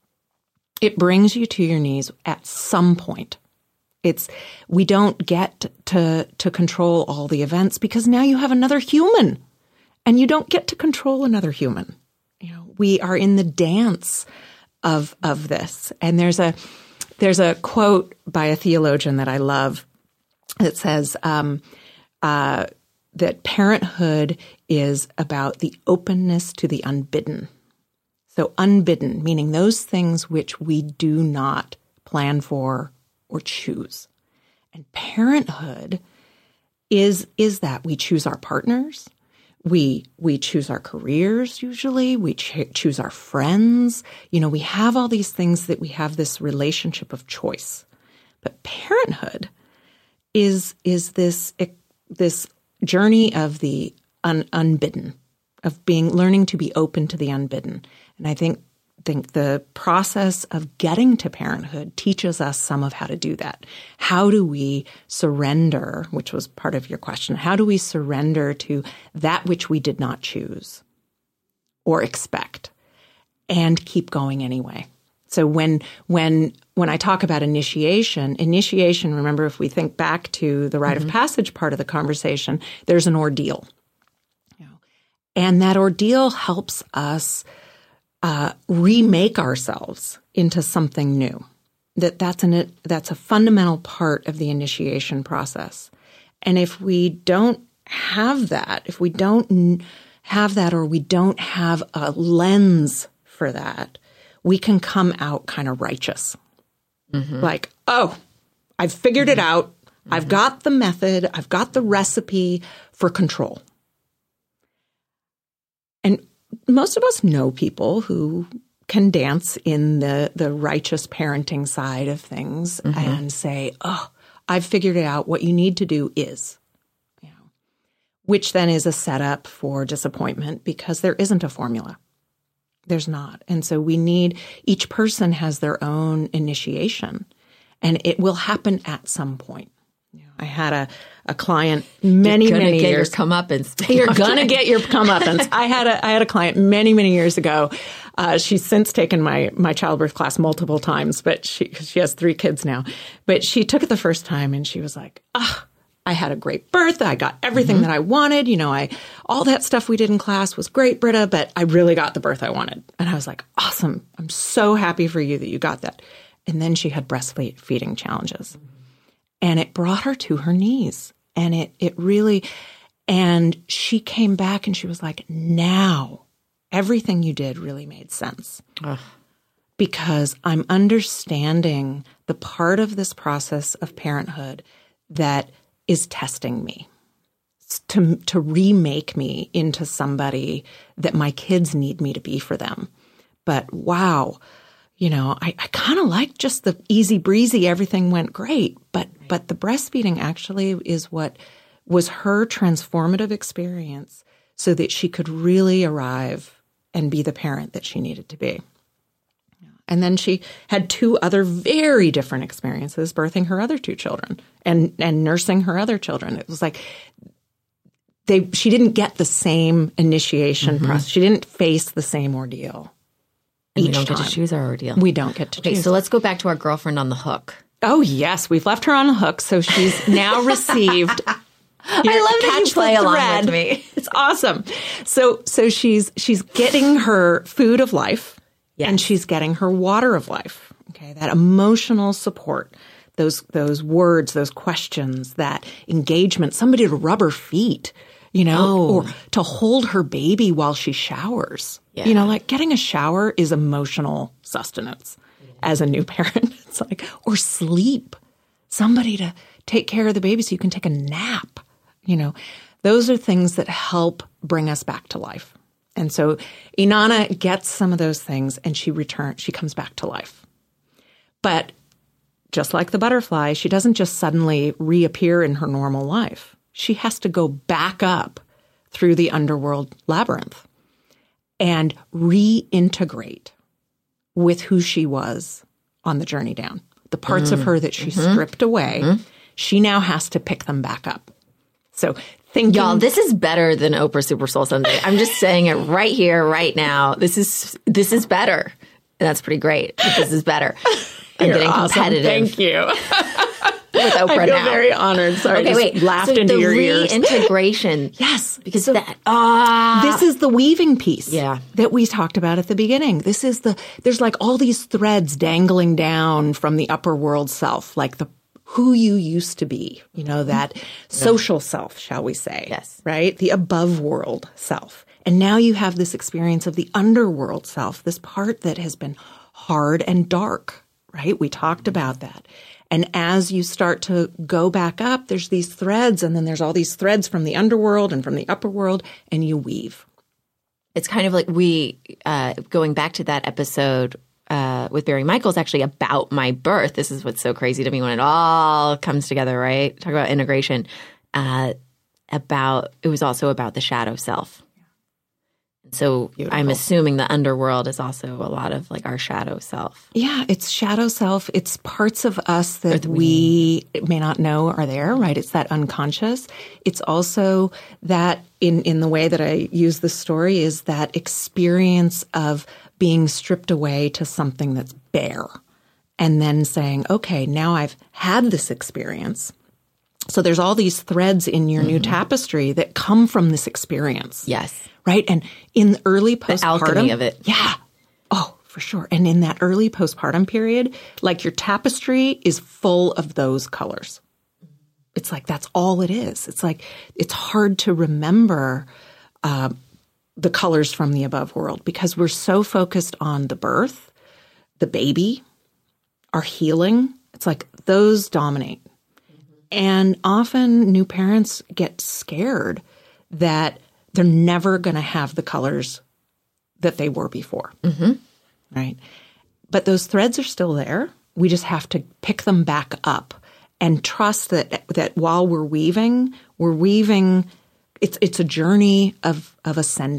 It brings you to your knees at some point. It's, we don't get to, to control all the events because now you have another human and you don't get to control another human. You know, we are in the dance of, of this. And there's a, there's a quote by a theologian that I love that says, um, uh, that parenthood is about the openness to the unbidden. So unbidden, meaning those things which we do not plan for or choose. And parenthood is is that we choose our partners, we we choose our careers usually, we ch- choose our friends. You know, we have all these things that we have this relationship of choice. But parenthood is is this this journey of the un, unbidden, of being learning to be open to the unbidden. And I think think the process of getting to parenthood teaches us some of how to do that. How do we surrender, which was part of your question, how do we surrender to that which we did not choose or expect and keep going anyway? So when when when I talk about initiation, initiation, remember, if we think back to the rite mm-hmm. of passage part of the conversation, there's an ordeal. You know, and that ordeal helps us Uh, remake ourselves into something new. That that's an that's a fundamental part of the initiation process. And if we don't have that, if we don't have that, or we don't have a lens for that, we can come out kind of righteous. Mm-hmm. Like, oh, I've figured mm-hmm. it out. Mm-hmm. I've got the method. I've got the recipe for control. And most of us know people who can dance in the, the righteous parenting side of things mm-hmm. and say, oh, I've figured it out. What you need to do is, you know, which then is a setup for disappointment because there isn't a formula. There's not. And so we need, each person has their own initiation, and it will happen at some point. I had a, a client many, You're many get years. Your comeuppance. You're going to get your comeuppance. I had a, I had a client many, many years ago. Uh, she's since taken my, my childbirth class multiple times, but she, she has three kids now. But she took it the first time and she was like, ah, I had a great birth. I got everything mm-hmm. that I wanted. You know, I, all that stuff we did in class was great, Britta, but I really got the birth I wanted. And I was like, awesome. I'm so happy for you that you got that. And then she had breastfeeding challenges. And it brought her to her knees. And it it really, and she came back and she was like, now everything you did really made sense. Ugh. Because I'm understanding the part of this process of parenthood that is testing me, to, to remake me into somebody that my kids need me to be for them. But wow. You know, I, I kind of like just the easy breezy, everything went great. But right. but the breastfeeding actually is what was her transformative experience so that she could really arrive and be the parent that she needed to be. And then she had two other very different experiences birthing her other two children and, and nursing her other children. It was like they she didn't get the same initiation mm-hmm. process. She didn't face the same ordeal. And we don't time. get to choose our ordeal. We don't get to okay, choose. So let's go back to our girlfriend on the hook. Oh, yes. We've left her on the hook. So she's now received. I love that you play along with me. It's awesome. So so she's she's getting her food of life yes. and she's getting her water of life. Okay, that emotional support, those those words, those questions, that engagement, somebody to rub her feet. You know, oh. or to hold her baby while she showers. Yeah. You know, like getting a shower is emotional sustenance yeah. as a new parent. It's like, or sleep, somebody to take care of the baby so you can take a nap. You know, those are things that help bring us back to life. And so Inanna gets some of those things and she returns, she comes back to life. But just like the butterfly, she doesn't just suddenly reappear in her normal life. She has to go back up through the underworld labyrinth and reintegrate with who she was on the journey down. The parts mm. of her that she mm-hmm. stripped away, mm-hmm. she now has to pick them back up. So thinking, y'all, this is better than Oprah Super Soul Sunday. I'm just saying it right here, right now. This is this is better. And that's pretty great. This is better. I'm You're getting awesome. competitive. Thank you. With Oprah I feel now. very honored. Sorry, okay, I just wait. laughed so into the your ears. Reintegration. Yes, because so that ah, this is the weaving piece. Yeah. that we talked about at the beginning. This is the there's like all these threads dangling down from the upper world self, like the who you used to be. You know, that social self, shall we say? Yes, right. The above world self, and now you have this experience of the underworld self. This part that has been hard and dark. Right. We talked about that. And as you start to go back up, there's these threads, and then there's all these threads from the underworld and from the upper world, and you weave. It's kind of like we, uh, going back to that episode uh, with Barry Michaels, actually about my birth. This is what's so crazy to me when it all comes together, right? Talk about integration. Uh, about it was also about the shadow self. So Beautiful. I'm assuming the underworld is also a lot of like our shadow self. Yeah, it's shadow self. It's parts of us that we may not know are there, right? It's that unconscious. It's also that in, in the way that I use the story is that experience of being stripped away to something that's bare and then saying, okay, now I've had this experience. So there's all these threads in your mm-hmm. new tapestry that come from this experience. Yes. Right? And in the early postpartum. The alchemy of it. Yeah. Oh, for sure. And in that early postpartum period, like your tapestry is full of those colors. It's like that's all it is. It's like it's hard to remember uh, the colors from the above world because we're so focused on the birth, the baby, our healing. It's like those dominate. And often new parents get scared that they're never going to have the colors that they were before, mm-hmm. right? But those threads are still there. We just have to pick them back up and trust that that while we're weaving, we're weaving. It's it's a journey of of ascending.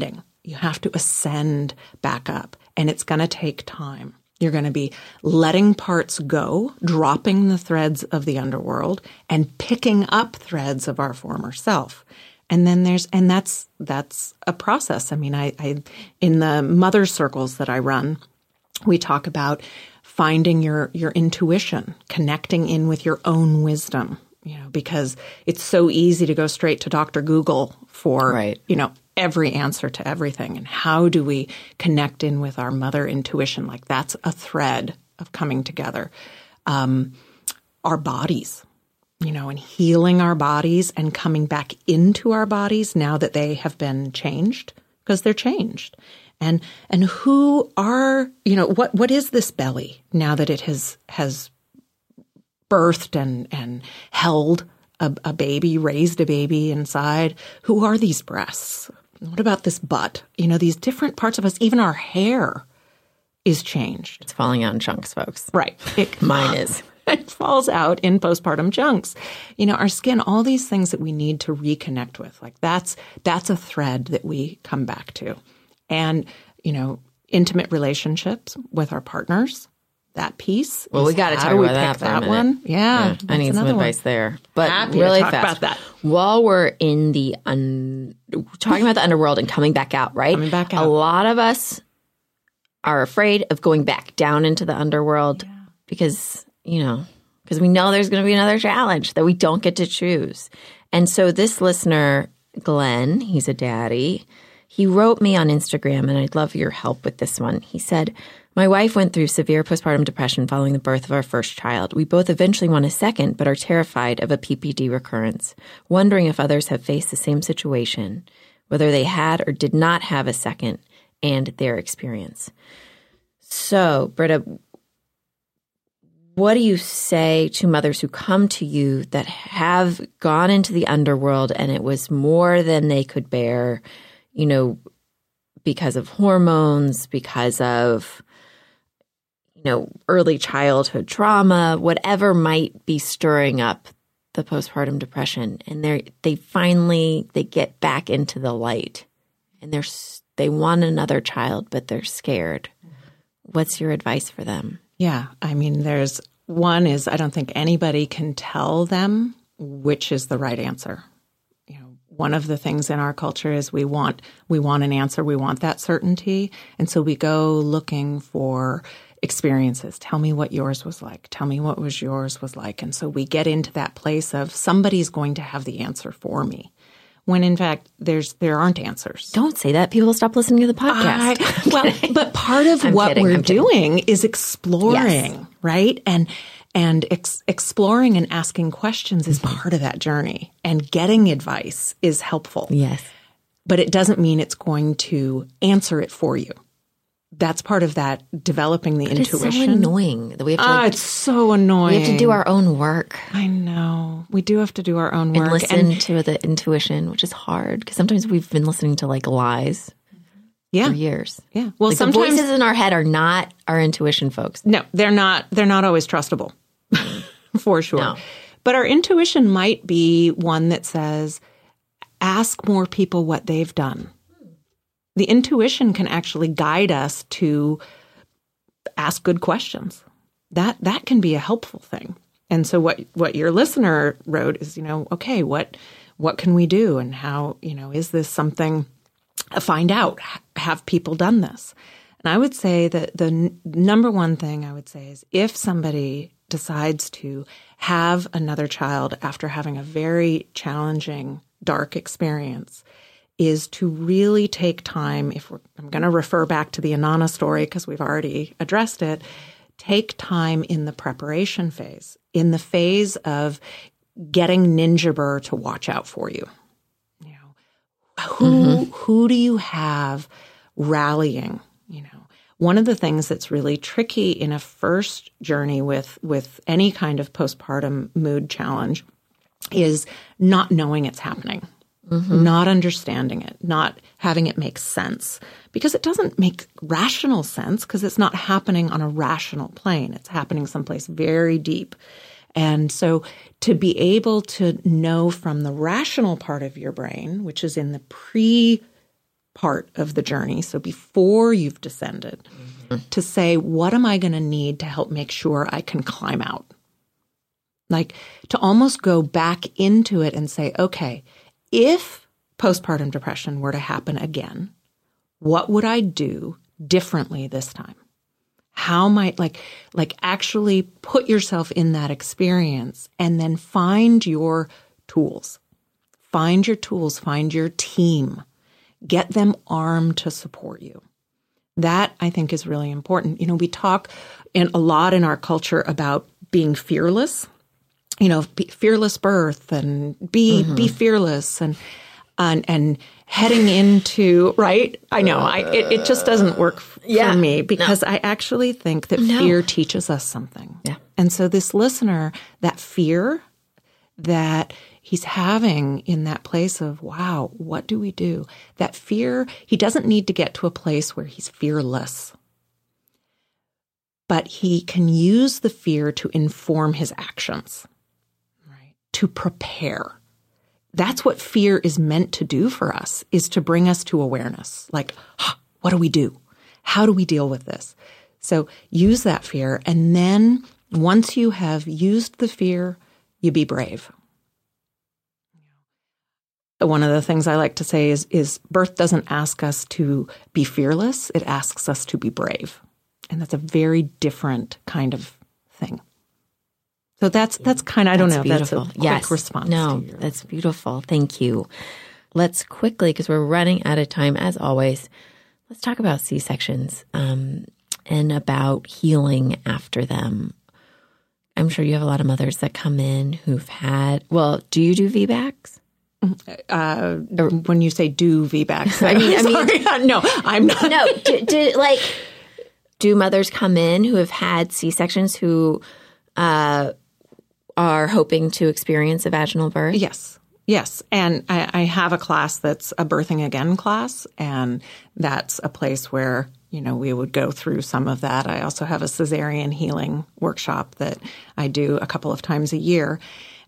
You have to ascend back up, and it's going to take time. You're going to be letting parts go, dropping the threads of the underworld, and picking up threads of our former self. And then there's, and that's, that's a process. I mean, I, I, in the mother circles that I run, we talk about finding your, your intuition, connecting in with your own wisdom, you know, because it's so easy to go straight to Doctor Google for, right. you know, every answer to everything. And how do we connect in with our mother intuition? Like that's a thread of coming together. Um, our bodies. You know, and healing our bodies and coming back into our bodies now that they have been changed, because they're changed. And and who are, you know, what what is this belly now that it has has birthed and, and held a, a baby, raised a baby inside? Who are these breasts? What about this butt? You know, these different parts of us, even our hair is changed. It's falling out in chunks, folks. Right. It, Mine is. It falls out in postpartum chunks. You know, our skin, all these things that we need to reconnect with, like that's that's a thread that we come back to. And, you know, intimate relationships with our partners, that piece. Well, we got to talk about that for that a minute. one. Yeah. yeah I need some advice one. there. But Happy really to talk fast. About that. While we're in the, un- talking about the underworld and coming back out, right? Coming back out. A lot of us are afraid of going back down into the underworld yeah. because... You know, because we know there's going to be another challenge that we don't get to choose. And so this listener, Glenn, he's a daddy, he wrote me on Instagram, and I'd love your help with this one. He said, my wife went through severe postpartum depression following the birth of our first child. We both eventually want a second, but are terrified of a P P D recurrence, wondering if others have faced the same situation, whether they had or did not have a second, and their experience. So, Britta, what do you say to mothers who come to you that have gone into the underworld and it was more than they could bear, you know, because of hormones, because of, you know, early childhood trauma, whatever might be stirring up the postpartum depression, and they they finally they get back into the light, and they're they want another child, but they're scared. What's your advice for them? Yeah. I mean, there's one is I don't think anybody can tell them which is the right answer. You know, one of the things in our culture is we want we want an answer. We want that certainty. And so we go looking for experiences. Tell me what yours was like. Tell me what was yours was like. And so we get into that place of somebody's going to have the answer for me. When in fact, there's there aren't answers. Don't say that. People will stop listening to the podcast. I, well, but part of I'm what kidding, we're I'm doing is exploring, yes. right? And and ex- exploring and asking questions is part of that journey. And getting advice is helpful. Yes. But it doesn't mean it's going to answer it for you. That's part of that developing the but intuition. It's so annoying that we have to. Ah, like, it's so annoying. We have to do our own work. I know. We do have to do our own work. And listen and, to the intuition, which is hard because sometimes we've been listening to like lies yeah. for years. Yeah. Well, like sometimes the voices in our head are not our intuition, folks. No, they're not. They're not always trustable, for sure. No. But our intuition might be one that says, ask more people what they've done. The intuition can actually guide us to ask good questions. That that can be a helpful thing. And so what what your listener wrote is, you know, okay, what what can we do, and how, you know, is this something? Uh, find out. Have people done this? And I would say that the n- number one thing I would say is if somebody decides to have another child after having a very challenging, dark experience, is to really take time, if we're, I'm going to refer back to the Inanna story because we've already addressed it, take time in the preparation phase, in the phase of getting Ninja Burr to watch out for you. You know, who mm-hmm. who do you have rallying? You know, one of the things that's really tricky in a first journey with with any kind of postpartum mood challenge is not knowing it's happening. Mm-hmm. Not understanding it, not having it make sense, because it doesn't make rational sense because it's not happening on a rational plane. It's happening someplace very deep. And so to be able to know from the rational part of your brain, which is in the pre part of the journey, so before you've descended, mm-hmm. to say, what am I going to need to help make sure I can climb out? Like to almost go back into it and say, okay, if postpartum depression were to happen again, what would I do differently this time? How might, like, like actually put yourself in that experience and then find your tools. Find your tools, find your team. Get them armed to support you. That, I think, is really important. You know, we talk in a lot in our culture about being fearless, you know, be, fearless birth and be mm-hmm. be fearless and and and heading into, right? I know, I it, it just doesn't work f- yeah, for me because no. I actually think that no. fear teaches us something. Yeah. And so this listener, that fear that he's having in that place of, wow, what do we do? That fear, he doesn't need to get to a place where he's fearless, but he can use the fear to inform his actions, right? To prepare. That's what fear is meant to do for us, is to bring us to awareness. Like, huh, what do we do? How do we deal with this? So use that fear. And then once you have used the fear, you be brave. One of the things I like to say is, is birth doesn't ask us to be fearless. It asks us to be brave. And that's a very different kind of thing. So that's that's kind of, I don't that's know, beautiful. That's a quick yes. response. No, to your... that's beautiful. Thank you. Let's quickly, because we're running out of time as always, let's talk about C-sections um, and about healing after them. I'm sure you have a lot of mothers that come in who've had, well, do you do V BACs? Uh, when you say do V BACs, I mean, I mean, no, I'm not. No, do, do, like, do mothers come in who have had C-sections who uh, are hoping to experience a vaginal birth? Yes. Yes. And I, I have a class that's a birthing again class, and that's a place where, you know, we would go through some of that. I also have a cesarean healing workshop that I do a couple of times a year.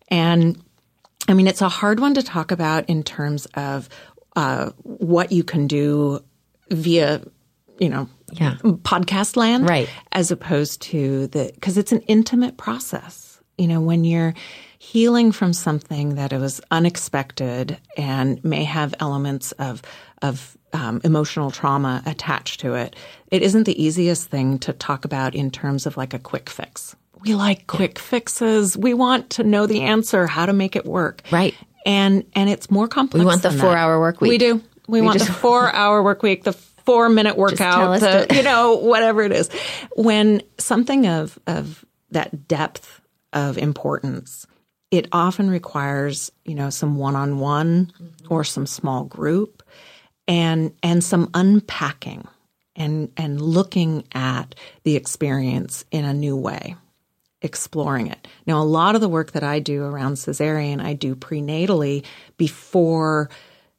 And I mean, it's a hard one to talk about in terms of uh, what you can do via, you know, yeah. podcast land, right? As opposed to the, because it's an intimate process. You know, when you're healing from something that it was unexpected and may have elements of of um, emotional trauma attached to it, it isn't the easiest thing to talk about in terms of like a quick fix. We like quick fixes. We want to know the answer, how to make it work. Right. And and it's more complex. We want the than four-hour that. work week. We do. We, we want just, the four-hour work week, the four-minute workout, the, you know, whatever it is. When something of of that depth of importance, it often requires, you know, some one-on-one mm-hmm. or some small group and and some unpacking and and looking at the experience in a new way, exploring it. Now, a lot of the work that I do around cesarean, I do prenatally before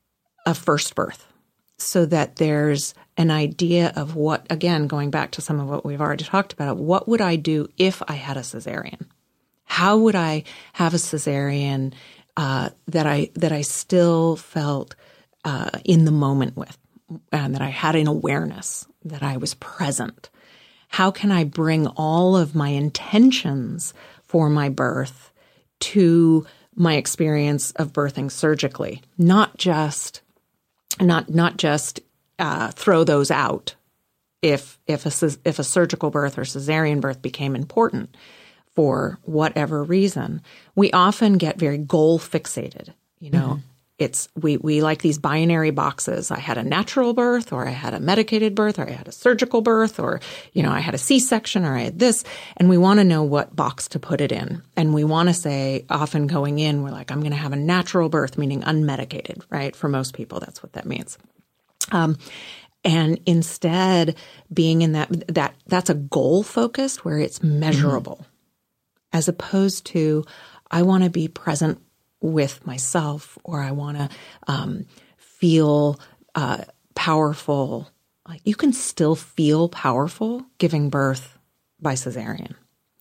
a first birth, so that there's an idea of what, again, going back to some of what we've already talked about, what would I do if I had a cesarean? How would I have a cesarean uh, that I that I still felt uh, in the moment with, and that I had an awareness, that I was present? How can I bring all of my intentions for my birth to my experience of birthing surgically? Not just not not just uh, throw those out if if a if a surgical birth or cesarean birth became important. For whatever reason, we often get very goal fixated. You know, mm-hmm. it's we we like these binary boxes. I had a natural birth, or I had a medicated birth, or I had a surgical birth, or, you know, I had a C-section, or I had this, and we want to know what box to put it in. And we want to say, often going in, we're like, I'm going to have a natural birth, meaning unmedicated, right? For most people, that's what that means. Um, and instead, being in that that that's a goal focused where it's measurable. Mm-hmm. As opposed to, I want to be present with myself, or I want to um, feel uh, powerful. Like, you can still feel powerful giving birth by cesarean.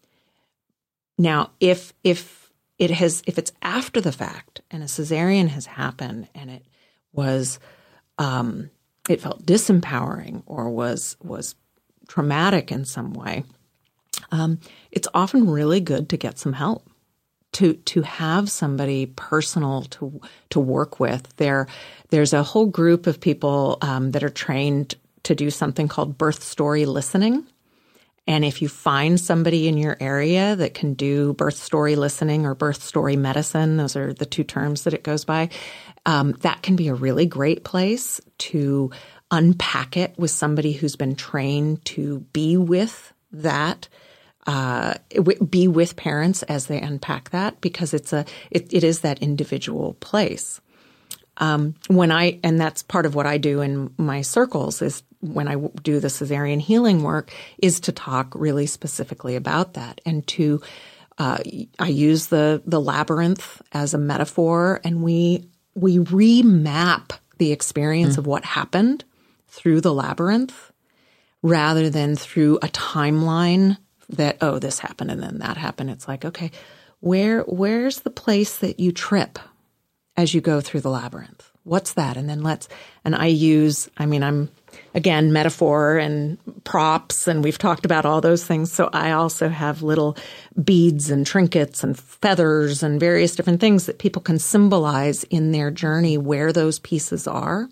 Now, if if it has, if it's after the fact and a cesarean has happened and it was um, it felt disempowering or was was traumatic in some way, um, it's often really good to get some help, to to have somebody personal to to work with. There, there's a whole group of people um, that are trained to do something called birth story listening. And if you find somebody in your area that can do birth story listening or birth story medicine, those are the two terms that it goes by, um, that can be a really great place to unpack it with somebody who's been trained to be with that, uh, be with parents as they unpack that, because it's a it, it is that individual place. Um, when I, and that's part of what I do in my circles is when I do the cesarean healing work is to talk really specifically about that and to, uh, I use the, the labyrinth as a metaphor, and we, we remap the experience mm. of what happened through the labyrinth rather than through a timeline that, oh, this happened and then that happened. It's like, okay, where, where's the place that you trip as you go through the labyrinth? What's that? And then let's, and I use, I mean, I'm, again, metaphor and props, and we've talked about all those things. So I also have little beads and trinkets and feathers and various different things that people can symbolize in their journey where those pieces are.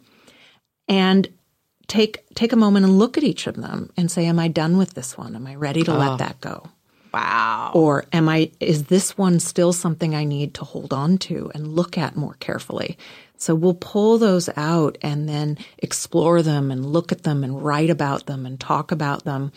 And take, take a moment and look at each of them and say, am I done with this one? Am I ready to oh. let that go? Wow. Or am I, is this one still something I need to hold on to and look at more carefully? So we'll pull those out and then explore them and look at them and write about them and talk about them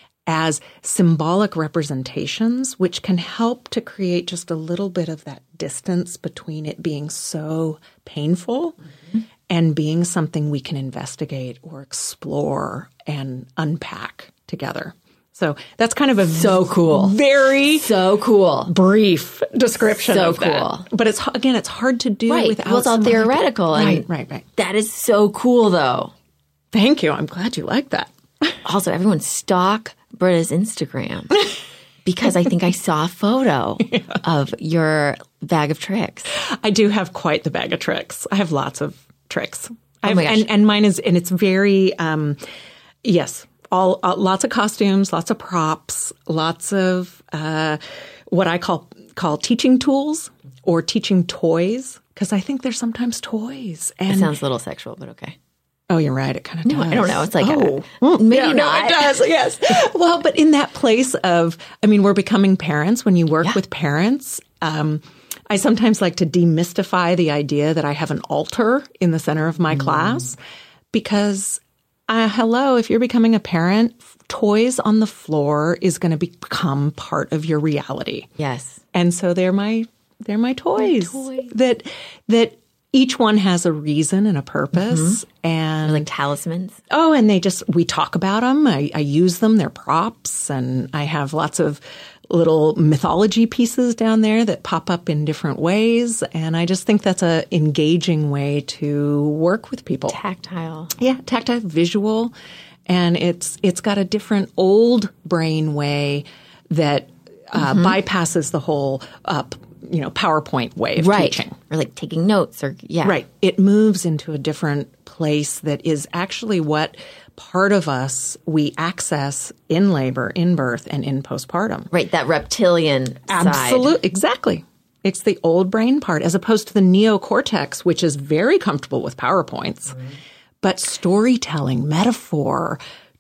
as symbolic representations, which can help to create just a little bit of that distance between it being so painful mm-hmm. and being something we can investigate or explore and unpack together. So that's kind of a so cool, very so cool, brief description so of cool. that. But it's again, it's hard to do right. without. Well, it's all theoretical, right, and right, right. That is so cool, though. Thank you. I'm glad you like that. Also, everyone stalk Britta's Instagram because I think I saw a photo yeah. of your bag of tricks. I do have quite the bag of tricks. I have lots of tricks. Oh I've, my gosh. And, and mine is, and it's very, um, yes. All uh, lots of costumes, lots of props, lots of uh, what I call call teaching tools or teaching toys, because I think they're sometimes toys. And it sounds a little sexual, but okay. Oh, you're right. It kind of no, does. I don't know. It's like oh, a, maybe yeah, not. No, it does. Yes. Well, but in that place of, I mean, we're becoming parents. When you work yeah. with parents, um, I sometimes like to demystify the idea that I have an altar in the center of my mm. class, because. Uh, hello, if you're becoming a parent, toys on the floor is going to become part of your reality. Yes. And so they're my they're my toys. My toys. That that each one has a reason and a purpose. Mm-hmm. And they're like talismans. Oh, and they just, we talk about them. I, I use them. They're props. And I have lots of little mythology pieces down there that pop up in different ways. And I just think that's a engaging way to work with people. Tactile. Yeah, tactile, visual. And it's it's got a different old brain way that uh, mm-hmm. bypasses the whole uh, you know, PowerPoint way of right. teaching. Or like taking notes or, yeah. Right. It moves into a different place that is actually what part of us we access in labor, in birth, and in postpartum. Right, that reptilian Absolutely. side. Exactly. It's the old brain part as opposed to the neocortex, which is very comfortable with PowerPoints. Mm-hmm. But storytelling, metaphor,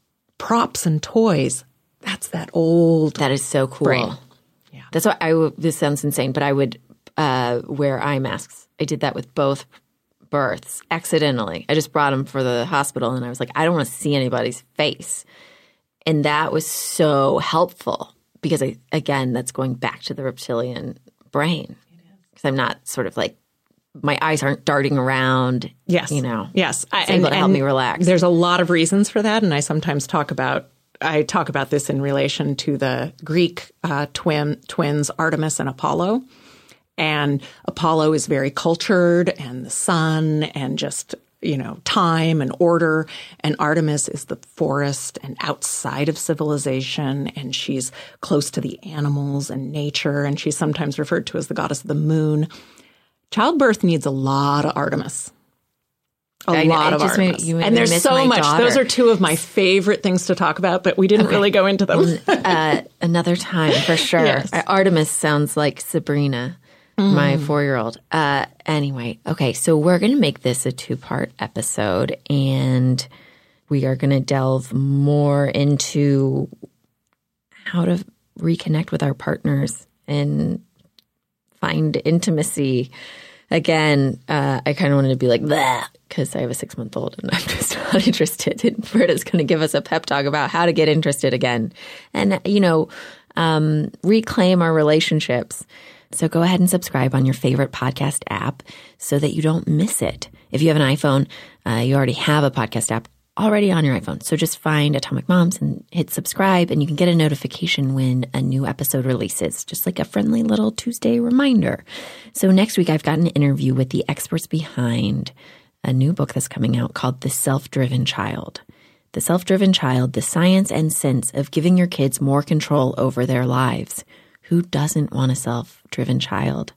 props and toys, that's that old That is so cool. brain. Yeah. That's why I would, this sounds insane, but I would uh, wear eye masks. I did that with both births accidentally. I just brought them for the hospital and I was like, I don't want to see anybody's face. And that was so helpful because, I, again, that's going back to the reptilian brain. Because I'm not sort of like, my eyes aren't darting around. Yes. You know. Yes. It's able and, to help and me relax. There's a lot of reasons for that. And I sometimes talk about, I talk about this in relation to the Greek uh, twin twins, Artemis and Apollo. And Apollo is very cultured and the sun and just, you know, time and order. And Artemis is the forest and outside of civilization. And she's close to the animals and nature. And she's sometimes referred to as the goddess of the moon. Childbirth needs a lot of Artemis. A I, lot I of just Artemis. Made, you made and me there's miss so my much. daughter. Those are two of my favorite things to talk about, but we didn't okay. really go into them. uh, another time, for sure. Yes. Artemis sounds like Sabrina, mm. my four-year-old. Uh, anyway, okay, so we're going to make this a two-part episode, and we are going to delve more into how to reconnect with our partners and find intimacy. Again, uh, I kind of wanted to be like, because I have a six-month-old and I'm just not interested. And Britta's going to give us a pep talk about how to get interested again and, you know, um, reclaim our relationships. So go ahead and subscribe on your favorite podcast app so that you don't miss it. If you have an iPhone, uh, you already have a podcast app already on your iPhone. So just find Atomic Moms and hit subscribe, and you can get a notification when a new episode releases, just like a friendly little Tuesday reminder. So next week, I've got an interview with the experts behind a new book that's coming out called The Self-Driven Child. The Self-Driven Child, the science and sense of giving your kids more control over their lives. Who doesn't want a self-driven child?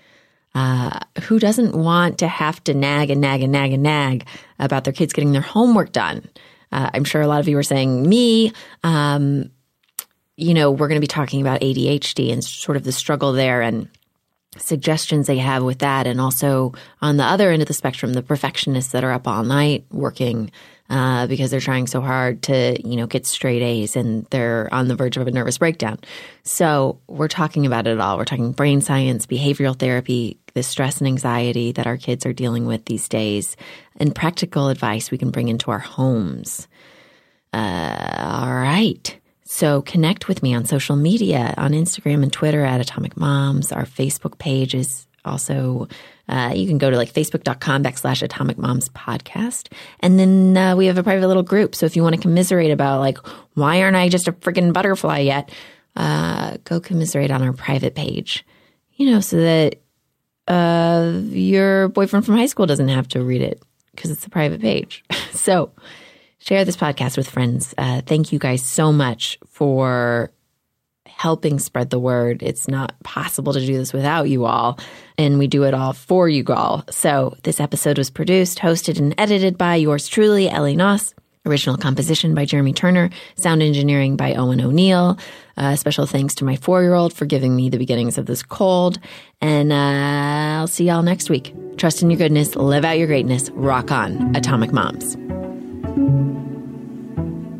Uh, who doesn't want to have to nag and nag and nag and nag about their kids getting their homework done? Uh, I'm sure a lot of you are saying, me, um, you know, we're going to be talking about A D H D and sort of the struggle there and suggestions they have with that. And also on the other end of the spectrum, the perfectionists that are up all night working uh, because they're trying so hard to, you know, get straight A's and they're on the verge of a nervous breakdown. So we're talking about it all. We're talking brain science, behavioral therapy, the stress and anxiety that our kids are dealing with these days, and practical advice we can bring into our homes. Uh, all right. So connect with me on social media, on Instagram and Twitter at Atomic Moms. Our Facebook page is also, uh, you can go to like facebook.com backslash Atomic Moms podcast. And then uh, we have a private little group. So if you want to commiserate about like, why aren't I just a freaking butterfly yet? Uh, go commiserate on our private page, you know, so that uh, your boyfriend from high school doesn't have to read it because it's a private page. So share this podcast with friends. Uh, thank you guys so much for helping spread the word. It's not possible to do this without you all, and we do it all for you all. So this episode was produced, hosted, and edited by yours truly, Ellie Noss. Original composition by Jeremy Turner. Sound engineering by Owen O'Neill. Uh, special thanks to my four-year-old for giving me the beginnings of this cold. And uh, I'll see y'all next week. Trust in your goodness. Live out your greatness. Rock on, Atomic Moms.